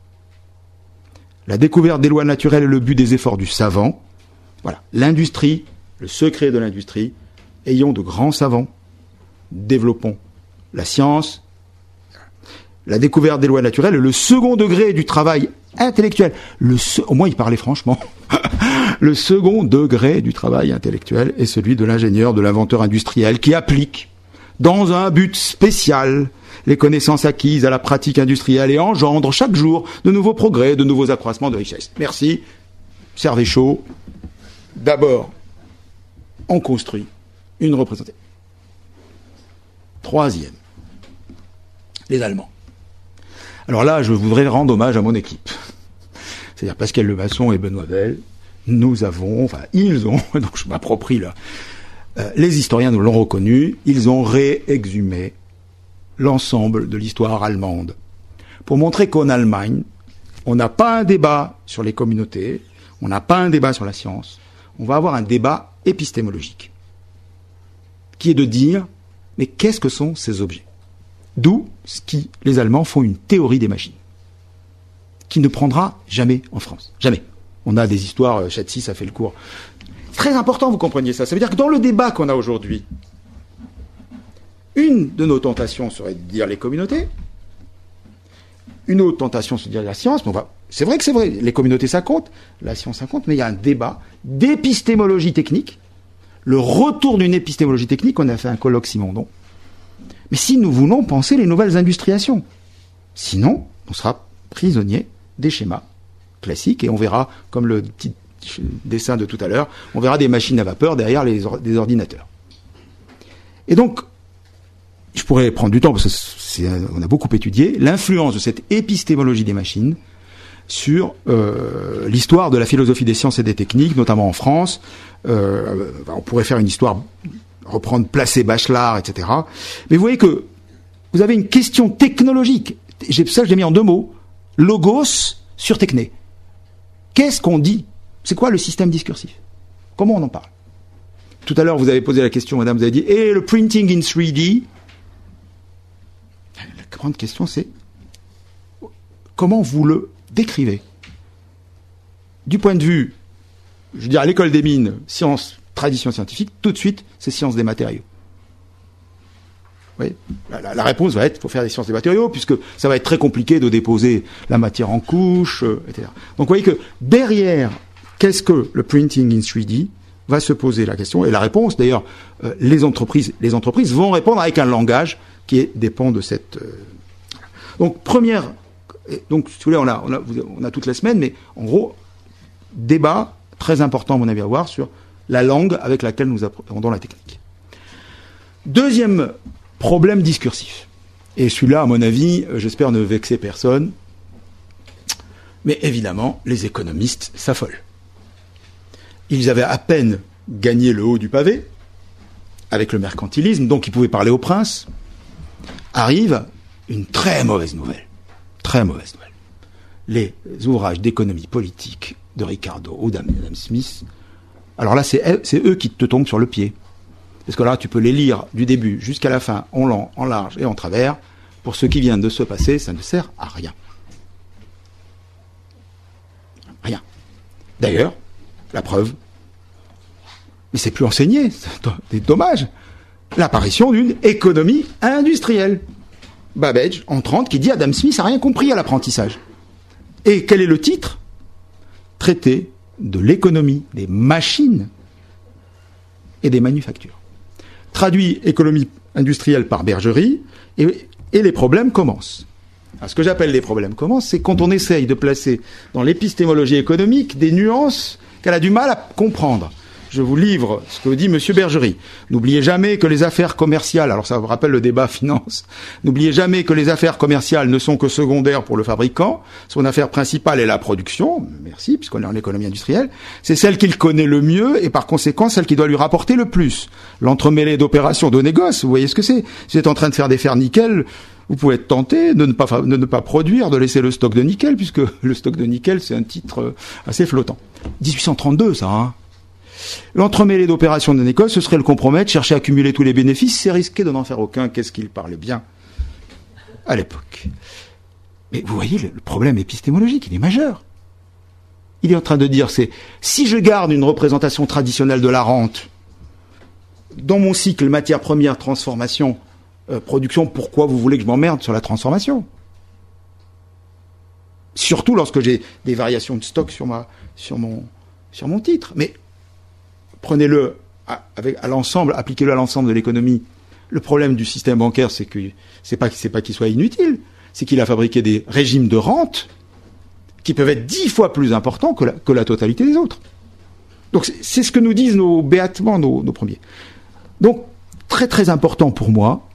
La découverte des lois naturelles est le but des efforts du savant. Voilà. L'industrie, le secret de l'industrie, ayons de grands savants, développons la science. La découverte des lois naturelles est le second degré du travail intellectuel. Le se... Au moins, il parlait franchement. Le second degré du travail intellectuel est celui de l'ingénieur, de l'inventeur industriel qui applique, dans un but spécial, les connaissances acquises à la pratique industrielle et engendre chaque jour de nouveaux progrès, de nouveaux accroissements de richesse. Merci. Servez chaud. D'abord, on construit une représentation. Troisième, les Allemands. Alors là, je voudrais rendre hommage à mon équipe. C'est-à-dire Pascal Lemasson et Benoît Bell. Nous avons, enfin, ils ont, donc je m'approprie là, euh, les historiens nous l'ont reconnu, ils ont réexhumé l'ensemble de l'histoire allemande pour montrer qu'en Allemagne, on n'a pas un débat sur les communautés, on n'a pas un débat sur la science, on va avoir un débat épistémologique qui est de dire, mais qu'est-ce que sont ces objets? D'où ce qui, les Allemands font une théorie des machines qui ne prendra jamais en France. Jamais. On a des histoires, Chatsi, ça fait le cours. Très important, vous compreniez ça. Ça veut dire que dans le débat qu'on a aujourd'hui, une de nos tentations serait de dire les communautés, une autre tentation serait de dire la science, mais on va... C'est vrai que c'est vrai, les communautés ça compte, la science ça compte, mais il y a un débat d'épistémologie technique, le retour d'une épistémologie technique, on a fait un colloque Simondon. Mais si nous voulons penser les nouvelles industriations, sinon, on sera prisonnier des schémas classiques et on verra, comme le petit dessin de tout à l'heure, on verra des machines à vapeur derrière les or- des ordinateurs. Et donc, je pourrais prendre du temps parce que c'est, on a beaucoup étudié l'influence de cette épistémologie des machines sur euh, l'histoire de la philosophie des sciences et des techniques, notamment en France. Euh, on pourrait faire une histoire, reprendre Placé, Bachelard, et cetera. Mais vous voyez que vous avez une question technologique. J'ai, ça, je l'ai mis en deux mots. Logos sur techné. Qu'est-ce qu'on dit? C'est quoi le système discursif? Comment on en parle? Tout à l'heure, vous avez posé la question, madame, vous avez dit, et le printing in three D? La grande question, c'est comment vous le décrivez? Du point de vue, je veux dire, à l'école des mines, sciences, tradition scientifique, tout de suite, c'est sciences des matériaux. Oui, la, la, la réponse va être, il faut faire des sciences des matériaux, puisque ça va être très compliqué de déposer la matière en couches, euh, et cetera. Donc vous voyez que derrière, qu'est-ce que le printing in three D va se poser la question, et la réponse, d'ailleurs, euh, les entreprises, les entreprises vont répondre avec un langage qui est, dépend de cette... Euh... Donc première, donc si vous voulez, on a, on a, on a toute la semaine, mais en gros, débat très important à mon avis à voir sur la langue avec laquelle nous apprenons la technique. Deuxième problème discursif. Et celui-là, à mon avis, j'espère ne vexer personne, mais évidemment, les économistes s'affolent. Ils avaient à peine gagné le haut du pavé, avec le mercantilisme, donc ils pouvaient parler aux princes. Arrive une très mauvaise nouvelle. Très mauvaise nouvelle. Les ouvrages d'économie politique de Ricardo ou d'Adam Smith, alors là, c'est, c'est eux qui te tombent sur le pied. Parce que là, tu peux les lire du début jusqu'à la fin, en long, en large et en travers. Pour ce qui vient de se passer, ça ne sert à rien. Rien. D'ailleurs, la preuve, mais c'est plus enseigné, c'est dommage, l'apparition d'une économie industrielle. Babbage, en trente, qui dit Adam Smith n'a rien compris à l'apprentissage. Et quel est le titre? Traité de l'économie des machines et des manufactures. Traduit économie industrielle par Bergerie, et, et les problèmes commencent. Alors, ce que j'appelle les problèmes commencent, c'est quand on essaye de placer dans l'épistémologie économique des nuances qu'elle a du mal à comprendre. je vous livre ce que dit Monsieur Bergerie. N'oubliez jamais que les affaires commerciales, alors ça vous rappelle le débat finance, n'oubliez jamais que les affaires commerciales ne sont que secondaires pour le fabricant. Son affaire principale est la production, merci, puisqu'on est en économie industrielle. C'est celle qu'il connaît le mieux et par conséquent celle qui doit lui rapporter le plus. L'entremêlé d'opérations de négoce, vous voyez ce que c'est. Si vous êtes en train de faire des fers nickel, vous pouvez être tenté de ne pas, de ne pas produire, de laisser le stock de nickel, puisque le stock de nickel, c'est un titre assez flottant. dix-huit cent trente-deux, ça, hein. L'entremêlé d'opérations de négoce, ce serait le compromettre, chercher à accumuler tous les bénéfices, c'est risqué de n'en faire aucun. Qu'est-ce qu'il parlait bien à l'époque. Mais vous voyez, le problème épistémologique, il est majeur. Il est en train de dire, c'est, si je garde une représentation traditionnelle de la rente, dans mon cycle matière première, transformation, euh, production, pourquoi vous voulez que je m'emmerde sur la transformation? Surtout lorsque j'ai des variations de stock sur ma, sur mon, sur mon titre. Mais, prenez-le à, avec, à l'ensemble, appliquez-le à l'ensemble de l'économie. Le problème du système bancaire, c'est que c'est pas, c'est pas qu'il soit inutile, c'est qu'il a fabriqué des régimes de rente qui peuvent être dix fois plus importants que la, que la totalité des autres. Donc c'est, c'est ce que nous disent nos béatement nos, nos premiers. Donc très très important pour moi,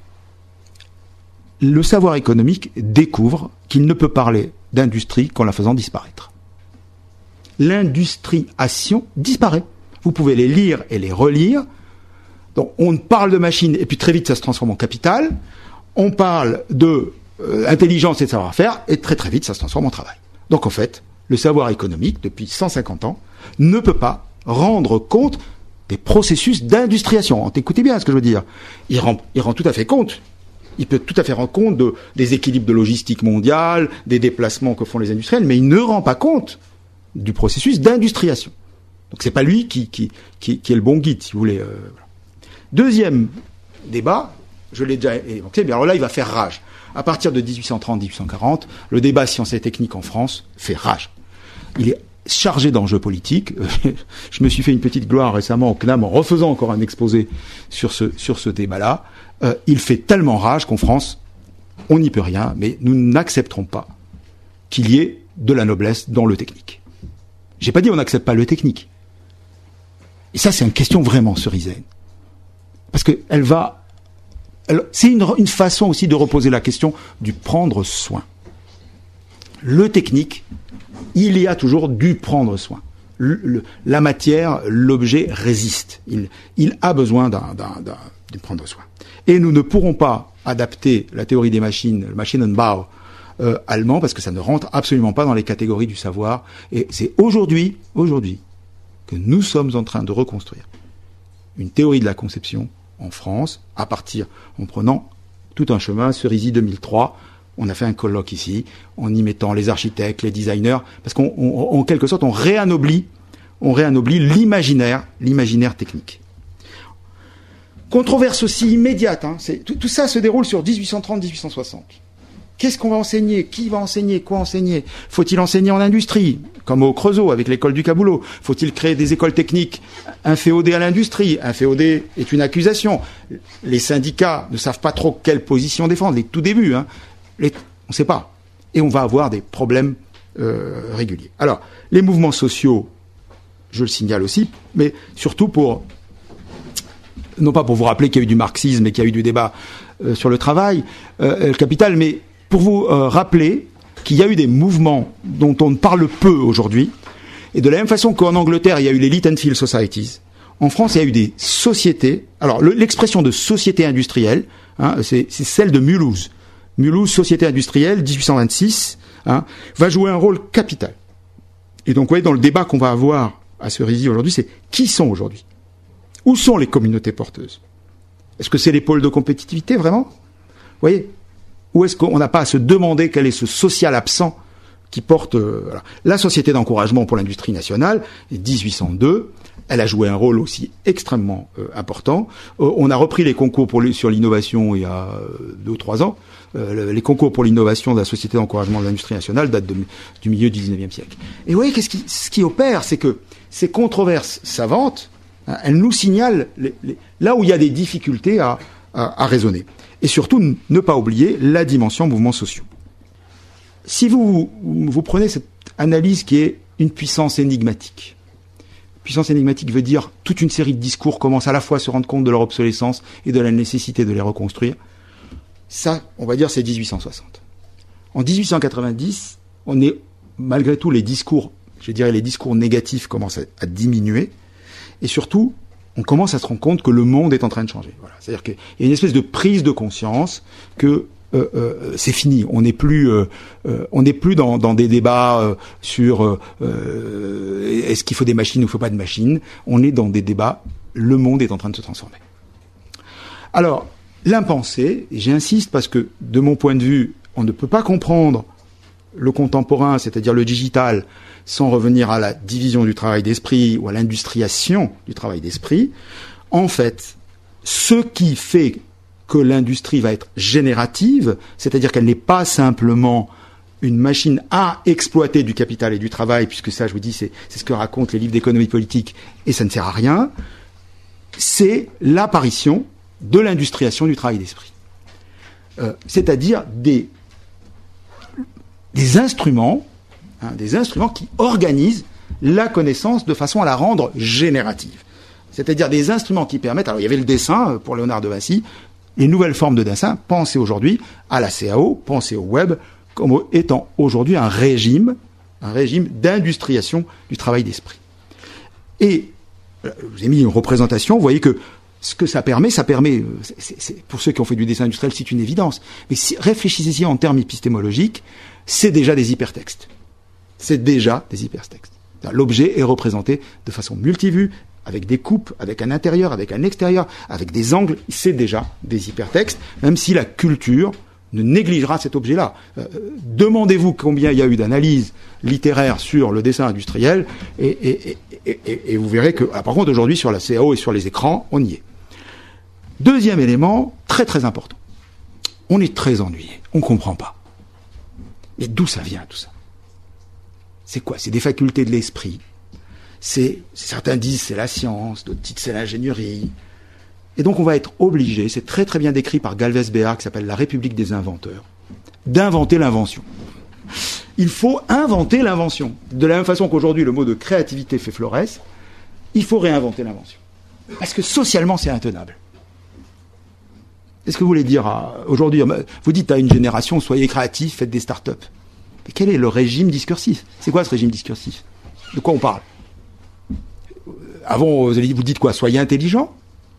le savoir économique découvre qu'il ne peut parler d'industrie qu'en la faisant disparaître. L'industriation disparaît. Vous pouvez les lire et les relire. Donc, on parle de machines et puis très vite ça se transforme en capital. On parle de euh, intelligence et de savoir-faire et très très vite ça se transforme en travail. Donc en fait, le savoir économique, depuis cent cinquante ans, ne peut pas rendre compte des processus d'industriation. Écoutez bien ce que je veux dire. Il rend, il rend tout à fait compte. Il peut tout à fait rendre compte de, des équilibres de logistique mondiale, des déplacements que font les industriels, mais il ne rend pas compte du processus d'industriation. Donc c'est pas lui qui, qui, qui, qui est le bon guide, si vous voulez. Euh, voilà. Deuxième débat, je l'ai déjà évoqué, mais alors là il va faire rage. À partir de dix-huit cent trente à dix-huit cent quarante, le débat sciences et techniques en France fait rage. Il est chargé d'enjeux politiques. Je me suis fait une petite gloire récemment au C N A M en refaisant encore un exposé sur ce, sur ce débat-là. Euh, il fait tellement rage qu'en France, on n'y peut rien, mais nous n'accepterons pas qu'il y ait de la noblesse dans le technique. J'ai pas dit on n'accepte pas le technique. Et ça, c'est une question vraiment cerisienne. Parce que elle va, elle, c'est une, une façon aussi de reposer la question du prendre soin. Le technique, il y a toujours du prendre soin. Le, le, la matière, l'objet résiste. Il, il a besoin d'un, d'un, d'un, de prendre soin. Et nous ne pourrons pas adapter la théorie des machines, le Maschinenbau euh, allemand, parce que ça ne rentre absolument pas dans les catégories du savoir. Et c'est aujourd'hui, aujourd'hui, que nous sommes en train de reconstruire une théorie de la conception en France, à partir, en prenant tout un chemin, Cerisy deux mille trois, on a fait un colloque ici, en y mettant les architectes, les designers, parce qu'en en quelque sorte, on réanoblit, on réanoblit l'imaginaire, l'imaginaire technique. Controverse aussi immédiate, hein, c'est, tout, tout ça se déroule sur dix-huit cent trente à dix-huit cent soixante. Qu'est-ce qu'on va enseigner? Qui va enseigner? Quoi enseigner? Faut-il enseigner en industrie, comme au Creusot, avec l'école du Caboulot? Faut-il créer des écoles techniques inféodées à l'industrie? Inféodée est une accusation. Les syndicats ne savent pas trop quelle position défendre, les tout débuts, hein. Les, on ne sait pas. Et on va avoir des problèmes euh, réguliers. Alors, les mouvements sociaux, je le signale aussi, mais surtout pour, non pas pour vous rappeler qu'il y a eu du marxisme et qu'il y a eu du débat euh, sur le travail, euh, le capital, mais pour vous euh, rappeler qu'il y a eu des mouvements dont on ne parle peu aujourd'hui, et de la même façon qu'en Angleterre, il y a eu les Littenfield Societies, en France, il y a eu des sociétés. Alors, le, l'expression de société industrielle, hein, c'est, c'est celle de Mulhouse. Mulhouse, société industrielle, dix-huit cent vingt-six, hein, va jouer un rôle capital. Et donc, vous voyez, dans le débat qu'on va avoir à Cerisy aujourd'hui, c'est qui sont aujourd'hui? Où sont les communautés porteuses? Est-ce que c'est les pôles de compétitivité, vraiment? Vous voyez? Ou est-ce qu'on n'a pas à se demander quel est ce social absent qui porte... Euh, voilà. La Société d'encouragement pour l'industrie nationale, dix-huit cent deux, elle a joué un rôle aussi extrêmement euh, important. Euh, on a repris les concours pour les, sur l'innovation il y a euh, deux ou trois ans. Euh, les concours pour l'innovation de la Société d'encouragement de l'industrie nationale datent de, du milieu du dix-neuvième siècle. Et vous voyez, qu'est-ce qui, ce qui opère, c'est que ces controverses savantes, hein, elles nous signalent les, les, là où il y a des difficultés à, à, à raisonner. Et surtout, ne pas oublier la dimension mouvements sociaux. Si vous, vous prenez cette analyse qui est une puissance énigmatique, Puissance énigmatique veut dire toute une série de discours commencent à la fois à se rendre compte de leur obsolescence et de la nécessité de les reconstruire. Ça, on va dire, c'est dix-huit cent soixante. En dix-huit cent quatre-vingt-dix, on est, malgré tout, les discours, je dirais les discours négatifs commencent à, à diminuer. Et surtout, on commence à se rendre compte que le monde est en train de changer. Voilà. C'est-à-dire qu'il y a une espèce de prise de conscience que euh, euh, c'est fini. On n'est plus, euh, euh, on n'est plus dans, dans des débats euh, sur euh, euh, est-ce qu'il faut des machines ou il ne faut pas de machines. On est dans des débats. Le monde est en train de se transformer. Alors, l'impensé, et j'insiste parce que, de mon point de vue, on ne peut pas comprendre le contemporain, c'est-à-dire le digital, sans revenir à la division du travail d'esprit ou à l'industriation du travail d'esprit. En fait, ce qui fait que l'industrie va être générative, c'est-à-dire qu'elle n'est pas simplement une machine à exploiter du capital et du travail, puisque ça, je vous dis, c'est, c'est ce que racontent les livres d'économie politique, et ça ne sert à rien, c'est l'apparition de l'industriation du travail d'esprit. Euh, c'est-à-dire des, des instruments, hein, des instruments qui organisent la connaissance de façon à la rendre générative. C'est-à-dire des instruments qui permettent... Alors, il y avait le dessin pour Léonard de Vinci, les nouvelles formes de dessin. Pensez aujourd'hui à la C A O, pensez au web, comme étant aujourd'hui un régime, un régime d'industriation du travail d'esprit. Et, je vous ai mis une représentation, vous voyez que ce que ça permet, ça permet, c'est, c'est, pour ceux qui ont fait du dessin industriel, c'est une évidence. Mais si, réfléchissez-y en termes épistémologiques, c'est déjà des hypertextes. C'est déjà des hypertextes. L'objet est représenté de façon multivue, avec des coupes, avec un intérieur, avec un extérieur, avec des angles. C'est déjà des hypertextes, même si la culture ne négligera cet objet-là. Euh, demandez-vous combien il y a eu d'analyses littéraires sur le dessin industriel, et, et, et, et, et vous verrez que, ah, par contre, aujourd'hui, sur la C A O et sur les écrans, on y est. Deuxième élément, très très important. On est très ennuyé, on ne comprend pas. Mais d'où ça vient, tout ça? C'est quoi? C'est des facultés de l'esprit. C'est, certains disent c'est la science, d'autres disent c'est l'ingénierie. Et donc on va être obligé, c'est très très bien décrit par Galvez Béard, qui s'appelle La République des inventeurs, d'inventer l'invention. Il faut inventer l'invention. De la même façon qu'aujourd'hui le mot de créativité fait florès, il faut réinventer l'invention. Parce que socialement c'est intenable. Qu'est-ce que vous voulez dire à, aujourd'hui? Vous dites à une génération, soyez créatifs, faites des start-up. Mais quel est le régime discursif? C'est quoi ce régime discursif? De quoi on parle? Avant, vous dites quoi? Soyez intelligents.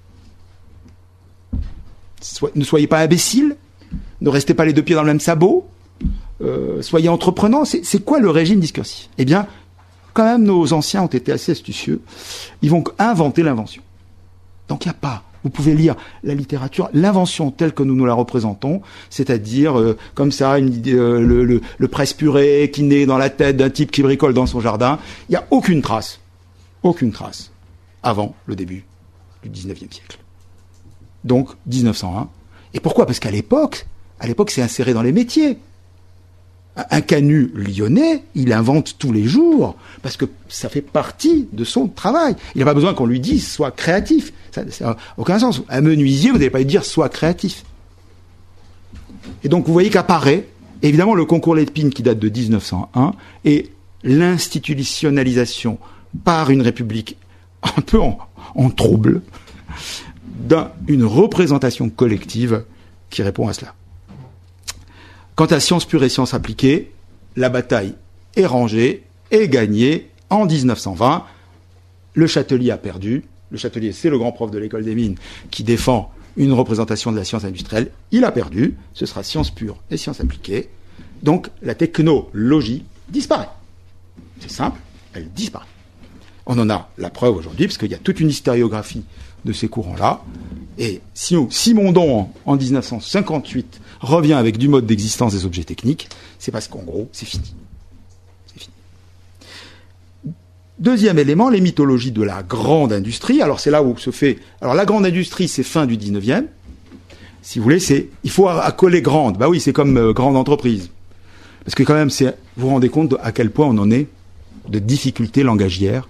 Sois, ne soyez pas imbéciles. Ne restez pas les deux pieds dans le même sabot. Euh, soyez entreprenants. C'est, c'est quoi le régime discursif? Eh bien, quand même, nos anciens ont été assez astucieux. Ils vont inventer l'invention. Donc, il n'y a pas... Vous pouvez lire la littérature, l'invention telle que nous nous la représentons, c'est-à-dire euh, comme ça, une idée, euh, le, le, le presse-purée qui naît dans la tête d'un type qui bricole dans son jardin. Il n'y a aucune trace, aucune trace, avant le début du dix-neuvième siècle. Donc, dix-neuf cent un. Et pourquoi? Parce qu'à l'époque, à l'époque, c'est inséré dans les métiers. Un Canut lyonnais, il invente tous les jours, parce que ça fait partie de son travail. Il n'a pas besoin qu'on lui dise « sois créatif ». Ça n'a aucun sens. Un menuisier, vous n'allez pas lui dire « sois créatif ». Et donc, vous voyez qu'apparaît, évidemment, le concours Lépine qui date de dix-neuf cent un, et l'institutionnalisation par une république un peu en, en trouble, d'une représentation collective qui répond à cela. Quant à sciences pures et sciences appliquées, la bataille est rangée, est gagnée. En dix-neuf cent vingt, le Châtelier a perdu. Le Châtelier, c'est le grand prof de l'école des mines qui défend une représentation de la science industrielle. Il a perdu. Ce sera sciences pures et sciences appliquées. Donc, la technologie disparaît. C'est simple, elle disparaît. On en a la preuve aujourd'hui, parce qu'il y a toute une historiographie de ces courants-là. Et si Simondon, en dix-neuf cent cinquante-huit, revient avec du mode d'existence des objets techniques, c'est parce qu'en gros, c'est fini. C'est fini. Deuxième élément, les mythologies de la grande industrie. Alors c'est là où se fait... Alors la grande industrie, c'est fin du dix-neuvième. Si vous voulez, c'est... Il faut accoler grande. Bah oui, c'est comme euh, grande entreprise. Parce que quand même, c'est... vous vous rendez compte de, à quel point on en est de difficultés langagières.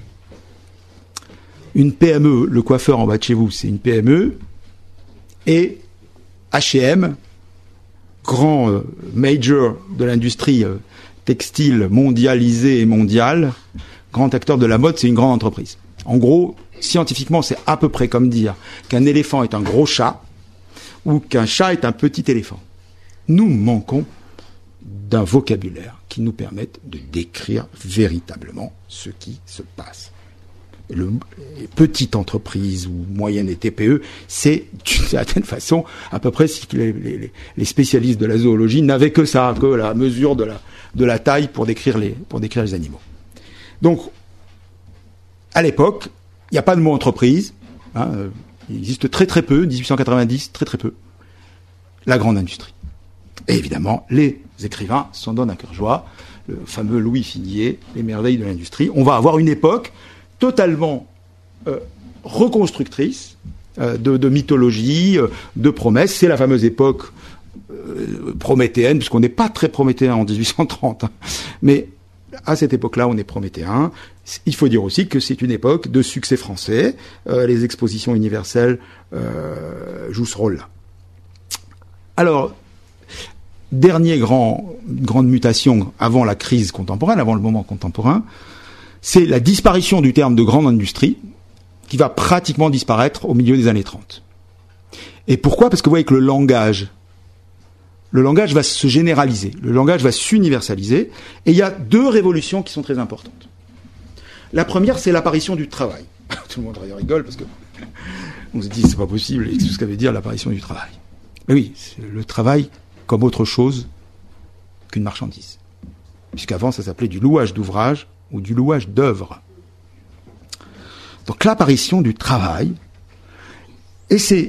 Une P M E, le coiffeur en bas de chez vous, c'est une P M E. Et H et M, grand euh, major de l'industrie euh, textile mondialisée et mondiale, grand acteur de la mode, c'est une grande entreprise. En gros, scientifiquement, c'est à peu près comme dire qu'un éléphant est un gros chat ou qu'un chat est un petit éléphant. Nous manquons d'un vocabulaire qui nous permette de décrire véritablement ce qui se passe. Le, les petites entreprises ou moyennes et T P E, c'est d'une certaine façon à peu près si les, les, les spécialistes de la zoologie n'avaient que ça, que la mesure de la, de la taille pour décrire les, pour décrire les animaux. Donc, à l'époque, il n'y a pas de mot entreprise. Hein, euh, il existe très très peu, dix-huit cent quatre-vingt-dix, très très peu. La grande industrie. Et évidemment, les écrivains s'en donnent à cœur joie. Le fameux Louis Figuier, Les merveilles de l'industrie. On va avoir une époque totalement euh, reconstructrice euh, de, de mythologie, euh, de promesses. C'est la fameuse époque euh, prométhéenne, puisqu'on n'est pas très prométhéen en dix-huit cent trente. Hein. Mais à cette époque-là, on est prométhéen. Il faut dire aussi que c'est une époque de succès français. Euh, les expositions universelles euh, jouent ce rôle-là. Alors, dernier grand, grande mutation avant la crise contemporaine, avant le moment contemporain, c'est la disparition du terme de grande industrie qui va pratiquement disparaître au milieu des années trente. Et pourquoi ? Parce que vous voyez que le langage, le langage va se généraliser, le langage va s'universaliser, et il y a deux révolutions qui sont très importantes. La première, c'est l'apparition du travail. Tout le monde rigole parce que on se dit c'est pas possible, et ce que veut dire l'apparition du travail. Mais oui, c'est le travail comme autre chose qu'une marchandise. Puisqu'avant, ça s'appelait du louage d'ouvrage ou du louage d'œuvres. Donc l'apparition du travail, et c'est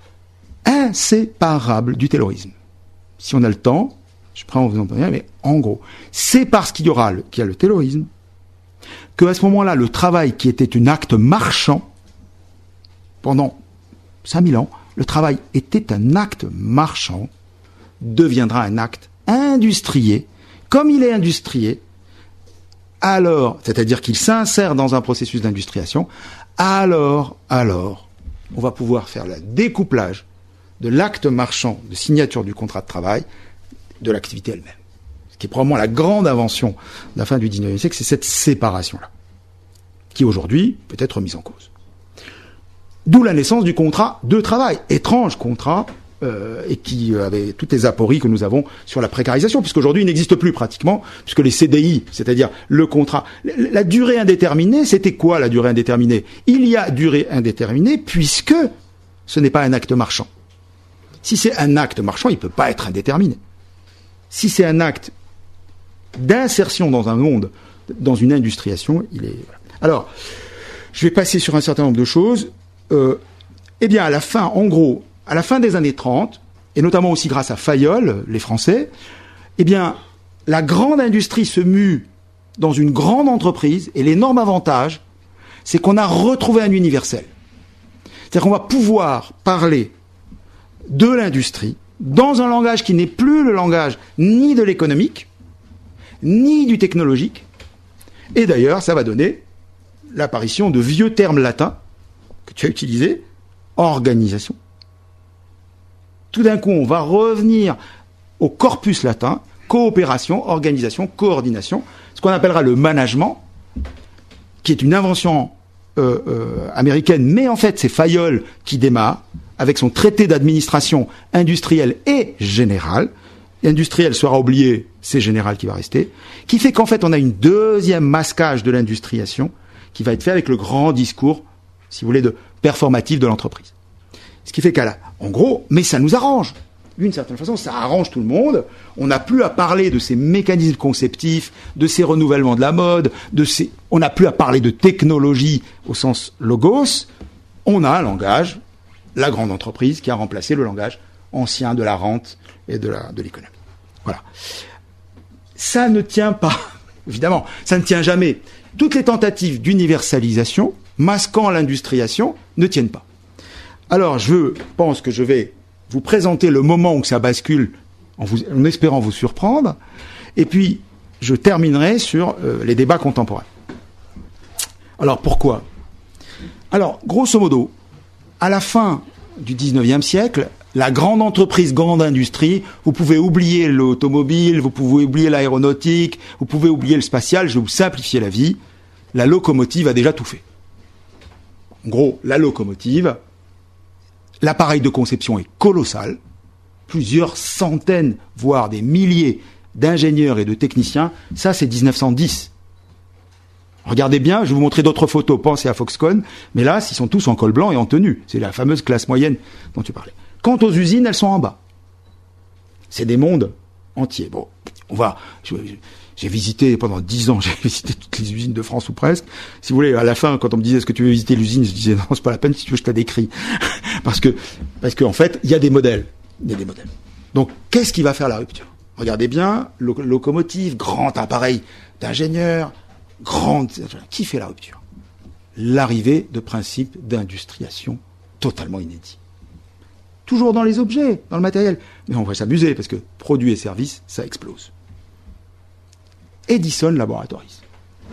inséparable du taylorisme. Si on a le temps, je prends vous en parler, mais en gros, c'est parce qu'il y aura le, qu'il y a le taylorisme qu'à ce moment-là, le travail qui était un acte marchand, pendant cinq mille ans, le travail était un acte marchand, deviendra un acte industrié. Comme il est industrié, alors, c'est-à-dire qu'il s'insère dans un processus d'industriation, alors, alors, on va pouvoir faire le découplage de l'acte marchand de signature du contrat de travail de l'activité elle-même. Ce qui est probablement la grande invention de la fin du dix-neuvième siècle, c'est cette séparation-là, qui aujourd'hui peut être remise en cause. D'où la naissance du contrat de travail, étrange contrat, euh, et qui avait toutes les apories que nous avons sur la précarisation, puisqu'aujourd'hui il n'existe plus pratiquement, puisque les C D I, c'est-à-dire le contrat, la durée indéterminée, c'était quoi la durée indéterminée ? Il y a durée indéterminée puisque ce n'est pas un acte marchand. Si c'est un acte marchand, il ne peut pas être indéterminé. Si c'est un acte d'insertion dans un monde, dans une industriation, il est... Alors, je vais passer sur un certain nombre de choses. Euh, eh bien, à la fin, en gros, à la fin des années trente, et notamment aussi grâce à Fayol, les Français, eh bien, la grande industrie se mue dans une grande entreprise, et l'énorme avantage, c'est qu'on a retrouvé un universel. C'est-à-dire qu'on va pouvoir parler de l'industrie dans un langage qui n'est plus le langage ni de l'économique, ni du technologique, et d'ailleurs, ça va donner l'apparition de vieux termes latins que tu as utilisés, organisation. Tout d'un coup, on va revenir au corpus latin, coopération, organisation, coordination, ce qu'on appellera le management, qui est une invention euh, euh, américaine, mais en fait, c'est Fayol qui démarre avec son traité d'administration industrielle et générale. Industriel sera oublié, c'est général qui va rester, qui fait qu'en fait, on a une deuxième masquage de l'industriation qui va être fait avec le grand discours, si vous voulez, de performatif de l'entreprise. Ce qui fait qu'à la, en gros, mais ça nous arrange. D'une certaine façon, ça arrange tout le monde. On n'a plus à parler de ces mécanismes conceptifs, de ces renouvellements de la mode, de ces, on n'a plus à parler de technologie au sens logos. On a un langage, la grande entreprise, qui a remplacé le langage ancien de la rente et de la, de l'économie. Voilà. Ça ne tient pas, évidemment, ça ne tient jamais. Toutes les tentatives d'universalisation, masquant l'industriation, ne tiennent pas. Alors, je pense que je vais vous présenter le moment où ça bascule, en, vous, en espérant vous surprendre, et puis je terminerai sur euh, les débats contemporains. Alors, pourquoi ? Alors, grosso modo, à la fin du dix-neuvième siècle, la grande entreprise, grande industrie, vous pouvez oublier l'automobile, vous pouvez oublier l'aéronautique, vous pouvez oublier le spatial, je vais vous simplifier la vie, la locomotive a déjà tout fait. En gros, la locomotive, l'appareil de conception est colossal, plusieurs centaines, voire des milliers d'ingénieurs et de techniciens, ça c'est dix-neuf cent dix. Regardez bien, je vais vous montrer d'autres photos, pensez à Foxconn, mais là, ils sont tous en col blanc et en tenue. C'est la fameuse classe moyenne dont tu parlais. Quant aux usines, elles sont en bas. C'est des mondes entiers. Bon, on va... Je, je, j'ai visité, pendant dix ans, j'ai visité toutes les usines de France ou presque. Si vous voulez, à la fin, quand on me disait est-ce que tu veux visiter l'usine, je disais non, c'est pas la peine, si tu veux, je te la décris. parce que, parce qu'en fait, il y a des modèles. Il y a des modèles. Donc, qu'est-ce qui va faire la rupture? Regardez bien, lo- locomotive, grand appareil d'ingénieur, grande, qui fait la rupture? L'arrivée de principes d'industriation totalement inédits. Toujours dans les objets, dans le matériel. Mais on va s'amuser, parce que produits et services, ça explose. Edison Laboratories.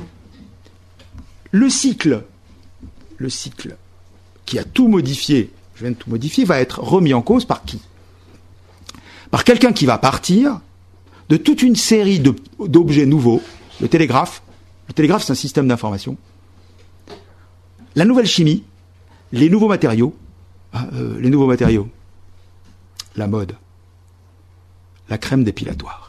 Le cycle, le cycle qui a tout modifié, je viens de tout modifier, va être remis en cause par qui? Par quelqu'un qui va partir de toute une série de, d'objets nouveaux, le télégraphe. Le télégraphe, c'est un système d'information. La nouvelle chimie, les nouveaux matériaux, euh, les nouveaux matériaux, la mode, la crème dépilatoire.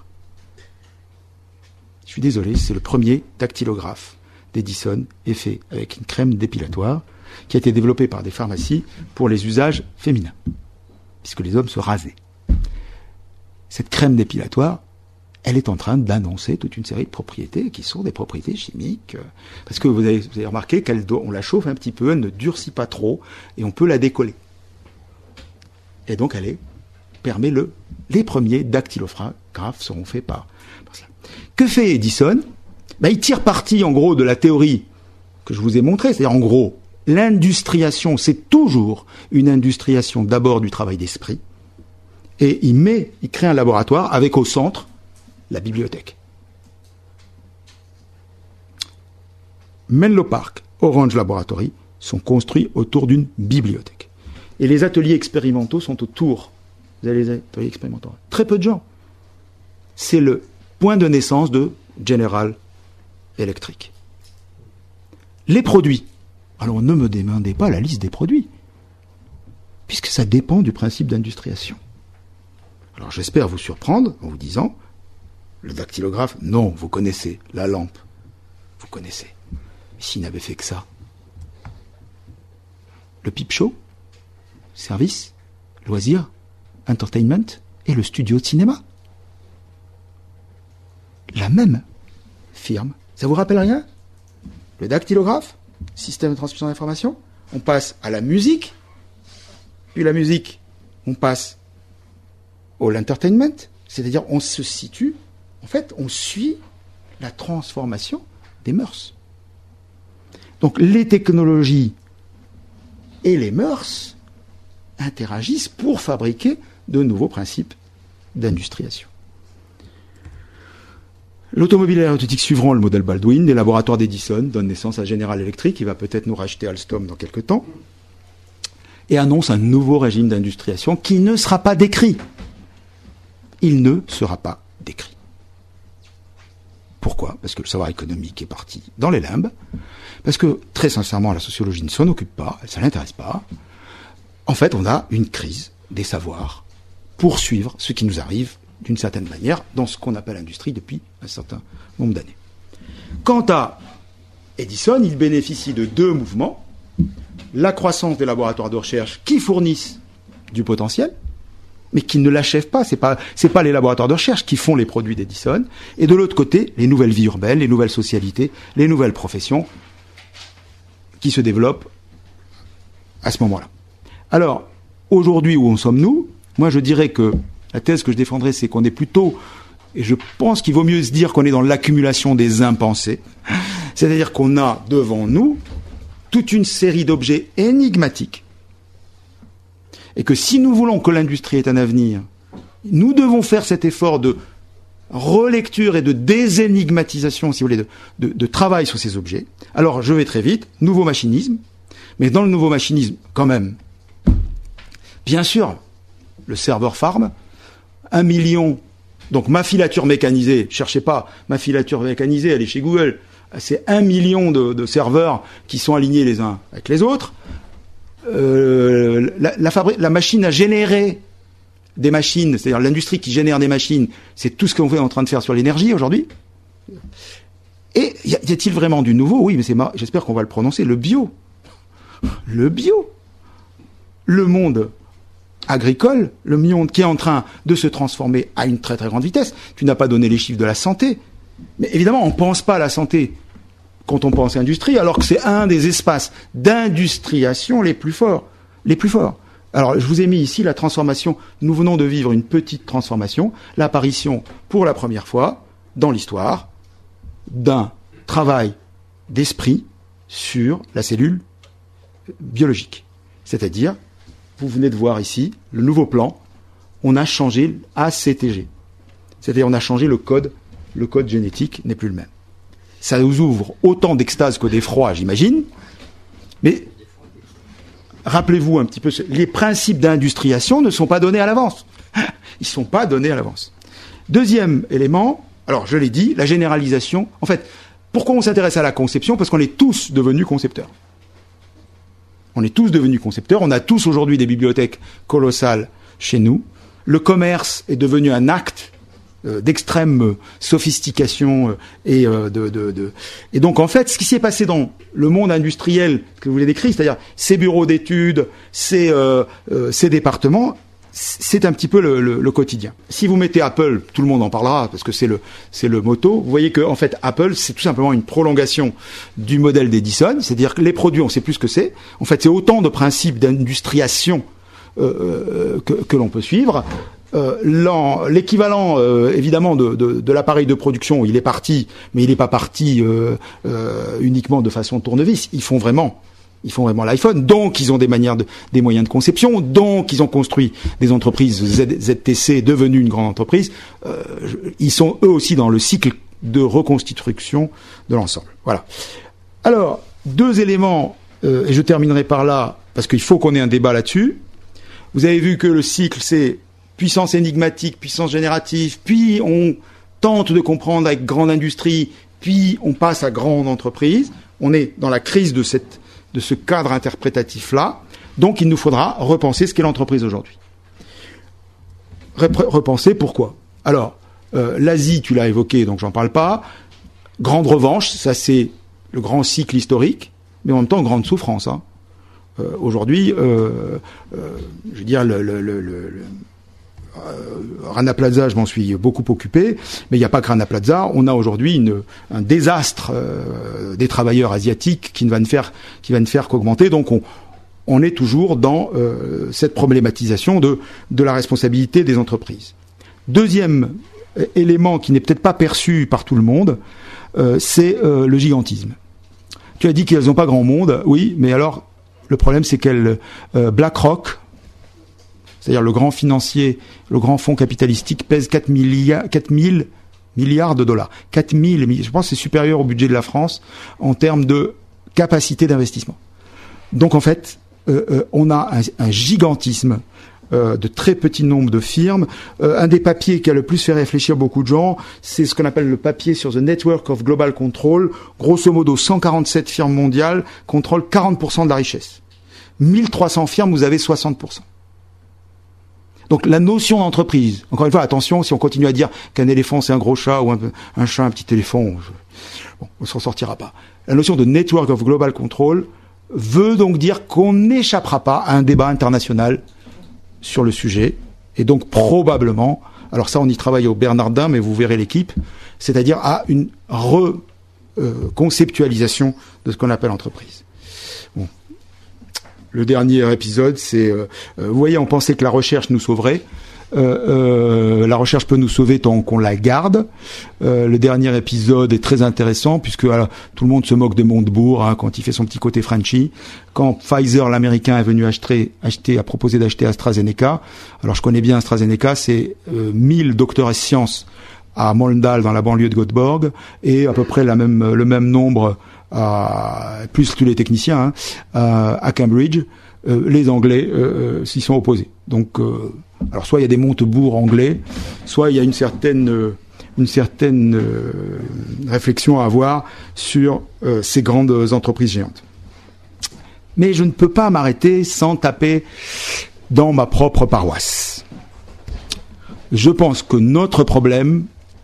Je suis désolé, c'est le premier dactylographe d'Edison est fait avec une crème dépilatoire qui a été développée par des pharmacies pour les usages féminins, puisque les hommes se rasaient. Cette crème dépilatoire, elle est en train d'annoncer toute une série de propriétés qui sont des propriétés chimiques, parce que vous avez, vous avez remarqué qu'on la chauffe un petit peu, elle ne durcit pas trop, et on peut la décoller. Et donc elle est, permet le, les premiers dactylographes seront faits par, par cela. Que fait Edison? Ben, il tire parti, en gros, de la théorie que je vous ai montrée. C'est-à-dire, en gros, l'industriation, c'est toujours une industriation d'abord du travail d'esprit. Et il met, il crée un laboratoire avec au centre la bibliothèque. Menlo Park, Orange Laboratory sont construits autour d'une bibliothèque. Et les ateliers expérimentaux sont autour. Vous avez les ateliers expérimentaux. Très peu de gens. C'est le point de naissance de General Electric. Les produits. Alors ne me demandez pas la liste des produits, puisque ça dépend du principe d'industriation. Alors j'espère vous surprendre en vous disant, le dactylographe, non, vous connaissez. La lampe, vous connaissez. Mais s'il n'avait fait que ça. Le pipe show, service, loisirs, entertainment et le studio de cinéma. La même firme. Ça vous rappelle rien? Le dactylographe, système de transmission d'information. On passe à la musique. Puis la musique, on passe au l'entertainment. C'est-à-dire, on se situe, en fait, on suit la transformation des mœurs. Donc, les technologies et les mœurs interagissent pour fabriquer de nouveaux principes d'industriation. L'automobile et l'aéronautique suivront le modèle Baldwin. Les laboratoires d'Edison donnent naissance à General Electric, qui va peut-être nous racheter Alstom dans quelques temps, et annonce un nouveau régime d'industriation qui ne sera pas décrit. Il ne sera pas décrit. Pourquoi? Parce que le savoir économique est parti dans les limbes, parce que, très sincèrement, la sociologie ne s'en occupe pas, ça ne l'intéresse pas. En fait, on a une crise des savoirs pour suivre ce qui nous arrive d'une certaine manière, dans ce qu'on appelle l'industrie depuis un certain nombre d'années. Quant à Edison, il bénéficie de deux mouvements. La croissance des laboratoires de recherche qui fournissent du potentiel, mais qui ne l'achèvent pas. C'est pas, c'est pas les laboratoires de recherche qui font les produits d'Edison. Et de l'autre côté, les nouvelles vies urbaines, les nouvelles socialités, les nouvelles professions qui se développent à ce moment-là. Alors, aujourd'hui, où en sommes-nous? Moi, je dirais que la thèse que je défendrai, c'est qu'on est plutôt, et je pense qu'il vaut mieux se dire qu'on est dans l'accumulation des impensés, c'est-à-dire qu'on a devant nous toute une série d'objets énigmatiques, et que si nous voulons que l'industrie ait un avenir, nous devons faire cet effort de relecture et de désénigmatisation, si vous voulez, de, de, de travail sur ces objets. Alors, je vais très vite, nouveau machinisme, mais dans le nouveau machinisme, quand même, bien sûr, le serveur farm, un million, donc ma filature mécanisée, cherchez pas, ma filature mécanisée, elle est chez Google, c'est un million de, de serveurs qui sont alignés les uns avec les autres. Euh, la, la, fabri- la machine a généré des machines, c'est-à-dire l'industrie qui génère des machines, c'est tout ce qu'on est en train de faire sur l'énergie aujourd'hui. Et y, a, y a-t-il vraiment du nouveau? Oui, mais c'est mar- j'espère qu'on va le prononcer, le bio. Le bio. Le monde agricole, le monde qui est en train de se transformer à une très très grande vitesse. Tu n'as pas donné les chiffres de la santé. Mais évidemment, on ne pense pas à la santé quand on pense à l'industrie, alors que c'est un des espaces d'industriation les plus forts. Les plus forts. Alors, je vous ai mis ici la transformation. Nous venons de vivre une petite transformation, l'apparition, pour la première fois, dans l'histoire, d'un travail d'esprit sur la cellule biologique. C'est-à-dire, vous venez de voir ici, le nouveau plan, on a changé A C T G. C'est-à-dire, on a changé le code, le code génétique n'est plus le même. Ça nous ouvre autant d'extase que d'effroi, j'imagine, mais rappelez-vous un petit peu, les principes d'industriation ne sont pas donnés à l'avance. Ils ne sont pas donnés à l'avance. Deuxième élément, alors je l'ai dit, la généralisation. En fait, pourquoi on s'intéresse à la conception? Parce qu'on est tous devenus concepteurs. On est tous devenus concepteurs. On a tous aujourd'hui des bibliothèques colossales chez nous. Le commerce est devenu un acte euh, d'extrême euh, sophistication euh, et euh, de, de, de... Et donc, en fait, ce qui s'est passé dans le monde industriel que vous voulez décrire, c'est-à-dire ces bureaux d'études, ces, euh, euh, ces départements, c'est un petit peu le, le, le quotidien. Si vous mettez Apple, tout le monde en parlera parce que c'est le c'est le motto. Vous voyez que en fait Apple, c'est tout simplement une prolongation du modèle d'Edison, c'est-à-dire que les produits, on sait plus ce que c'est. En fait, c'est autant de principes d'industriation euh, que, que l'on peut suivre. Euh, l'équivalent euh, évidemment de, de, de l'appareil de production, il est parti, mais il n'est pas parti euh, euh, uniquement de façon tournevis. Ils font vraiment, ils font vraiment l'iPhone. Donc ils ont des manières, de, des moyens de conception. Donc ils ont construit des entreprises Z, ZTC devenues une grande entreprise. Euh, ils sont eux aussi dans le cycle de reconstitution de l'ensemble. Voilà. Alors deux éléments euh, et je terminerai par là parce qu'il faut qu'on ait un débat là-dessus. Vous avez vu que le cycle c'est puissance énigmatique, puissance générative, puis on tente de comprendre avec grande industrie, puis on passe à grande entreprise. On est dans la crise de, cette, de ce cadre interprétatif-là. Donc il nous faudra repenser ce qu'est l'entreprise aujourd'hui. Rep- repenser pourquoi? Alors, euh, l'Asie, tu l'as évoqué, donc j'en parle pas. Grande revanche, ça c'est le grand cycle historique, mais en même temps grande souffrance. Hein. Euh, aujourd'hui, euh, euh, je veux dire, le... le, le, le Euh, Rana Plaza, je m'en suis beaucoup occupé, mais il n'y a pas que Rana Plaza. On a aujourd'hui une, un désastre euh, des travailleurs asiatiques qui ne va ne faire, qui va ne faire qu'augmenter. Donc on, on est toujours dans euh, cette problématisation de, de la responsabilité des entreprises. Deuxième élément qui n'est peut-être pas perçu par tout le monde, euh, c'est euh, le gigantisme. Tu as dit qu'elles n'ont pas grand monde, oui, mais alors le problème c'est qu'elles euh, BlackRock, c'est-à-dire le grand financier, le grand fonds capitalistique pèse quatre mille milliards de dollars. quatre mille, je pense que c'est supérieur au budget de la France en termes de capacité d'investissement. Donc en fait, euh, euh, on a un, un gigantisme euh, de très petit nombre de firmes. Euh, un des papiers qui a le plus fait réfléchir beaucoup de gens, c'est ce qu'on appelle le papier sur The Network of Global Control. Grosso modo, cent quarante-sept firmes mondiales contrôlent quarante pour cent de la richesse. mille trois cents firmes, vous avez soixante pour cent. Donc la notion d'entreprise, encore une fois, attention, si on continue à dire qu'un éléphant c'est un gros chat ou un, un chat un petit éléphant, je, bon, on s'en sortira pas. La notion de Network of Global Control veut donc dire qu'on n'échappera pas à un débat international sur le sujet, et donc probablement, alors ça on y travaille au Bernardin, mais vous verrez l'équipe, c'est-à-dire à une reconceptualisation euh, de ce qu'on appelle entreprise. Bon. Le dernier épisode, c'est... Euh, vous voyez, on pensait que la recherche nous sauverait. Euh, euh, la recherche peut nous sauver tant qu'on la garde. Euh, le dernier épisode est très intéressant puisque alors, tout le monde se moque de Montebourg hein, quand il fait son petit côté Frenchy. Quand Pfizer, l'américain, est venu acheter, acheter, a proposé d'acheter AstraZeneca. Alors je connais bien AstraZeneca, c'est euh, mille docteurs en sciences à Moldal dans la banlieue de Göteborg et à peu près la même, le même nombre à, plus tous les techniciens hein, à, à Cambridge. Euh, les Anglais euh, s'y sont opposés. Donc, euh, alors soit il y a des Montebourg anglais, soit il y a une certaine euh, une certaine euh, réflexion à avoir sur euh, ces grandes entreprises géantes. Mais je ne peux pas m'arrêter sans taper dans ma propre paroisse. Je pense que notre problème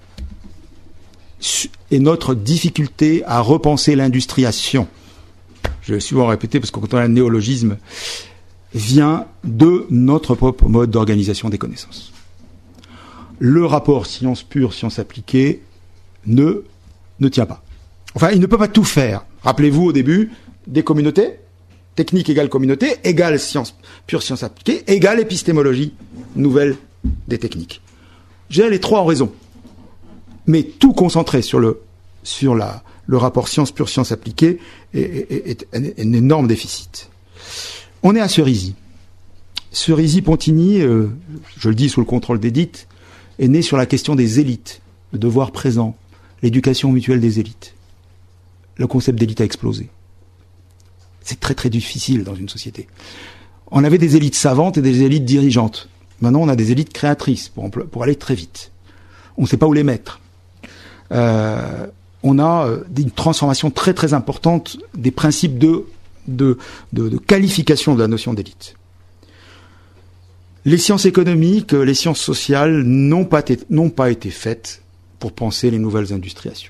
est notre difficulté à repenser l'industriation. Je vais souvent répéter parce que quand on a un néologisme, vient de notre propre mode d'organisation des connaissances. Le rapport science pure, science appliquée ne, ne tient pas. Enfin, il ne peut pas tout faire. Rappelez-vous au début, des communautés, technique égale communauté, égale science pure, science appliquée, égale épistémologie nouvelle des techniques. J'ai les trois en raison. Mais tout concentré sur le, sur la, le rapport science pure, science appliquée est, est, est, est un énorme déficit. On est à Cerisy. Cerisy-Pontigny, euh, je le dis sous le contrôle d'Édith, est né sur la question des élites, le devoir présent, l'éducation mutuelle des élites. Le concept d'élite a explosé. C'est très très difficile dans une société. On avait des élites savantes et des élites dirigeantes. Maintenant, on a des élites créatrices pour, pour aller très vite. On ne sait pas où les mettre. Euh, on a euh, une transformation très très importante des principes de, de, de, de qualification de la notion d'élite. Les sciences économiques, les sciences sociales n'ont pas, été, n'ont pas été faites pour penser les nouvelles industriations.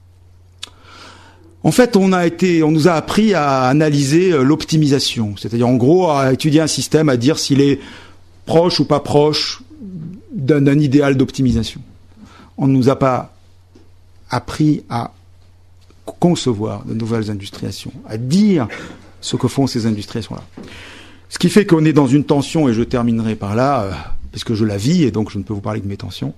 En fait, on a été, on nous a appris à analyser l'optimisation, c'est-à-dire en gros à étudier un système, à dire s'il est proche ou pas proche d'un, d'un idéal d'optimisation. On ne nous a pas appris à concevoir de nouvelles industriations, à dire ce que font ces industriations-là. Ce qui fait qu'on est dans une tension, et je terminerai par là, euh, parce que je la vis, et donc je ne peux vous parler que de mes tensions.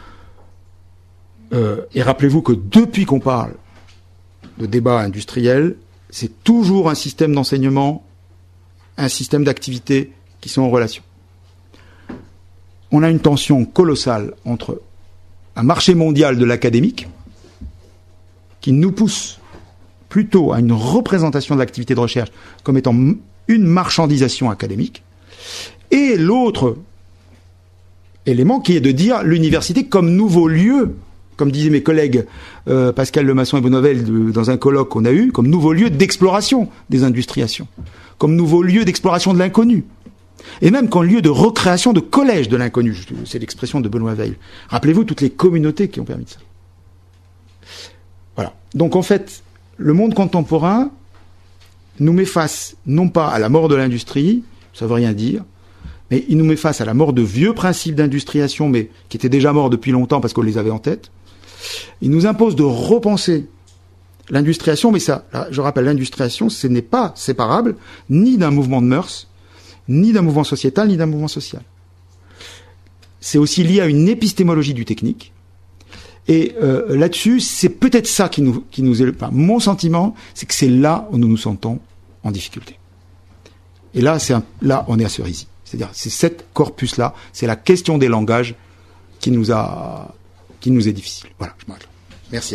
Euh, et rappelez-vous que depuis qu'on parle de débat industriel, c'est toujours un système d'enseignement, un système d'activité qui sont en relation. On a une tension colossale entre un marché mondial de l'académique, qui nous pousse plutôt à une représentation de l'activité de recherche comme étant une marchandisation académique, et l'autre élément qui est de dire l'université comme nouveau lieu, comme disaient mes collègues euh, Pascal Lemasson et Bonnevel de, dans un colloque qu'on a eu, comme nouveau lieu d'exploration des industriations, comme nouveau lieu d'exploration de l'inconnu, et même comme lieu de recréation de collège de l'inconnu. C'est l'expression de Benoît Weil. Rappelez-vous toutes les communautés qui ont permis de ça. Voilà. Donc en fait, le monde contemporain nous met face, non pas à la mort de l'industrie, ça veut rien dire, mais il nous met face à la mort de vieux principes d'industriation, mais qui étaient déjà morts depuis longtemps parce qu'on les avait en tête. Il nous impose de repenser l'industriation, mais ça, je rappelle, l'industriation, ce n'est pas séparable ni d'un mouvement de mœurs, ni d'un mouvement sociétal, ni d'un mouvement social. C'est aussi lié à une épistémologie du technique. Et euh, là-dessus, c'est peut-être ça qui nous, qui nous est... Enfin, mon sentiment, c'est que c'est là où nous nous sentons en difficulté. Et là, c'est un, là, on est à Cerisy. C'est-à-dire, c'est cet corpus-là, c'est la question des langages qui nous a, qui nous est difficile. Voilà, je m'arrête là. Merci à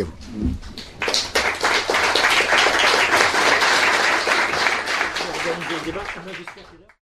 vous.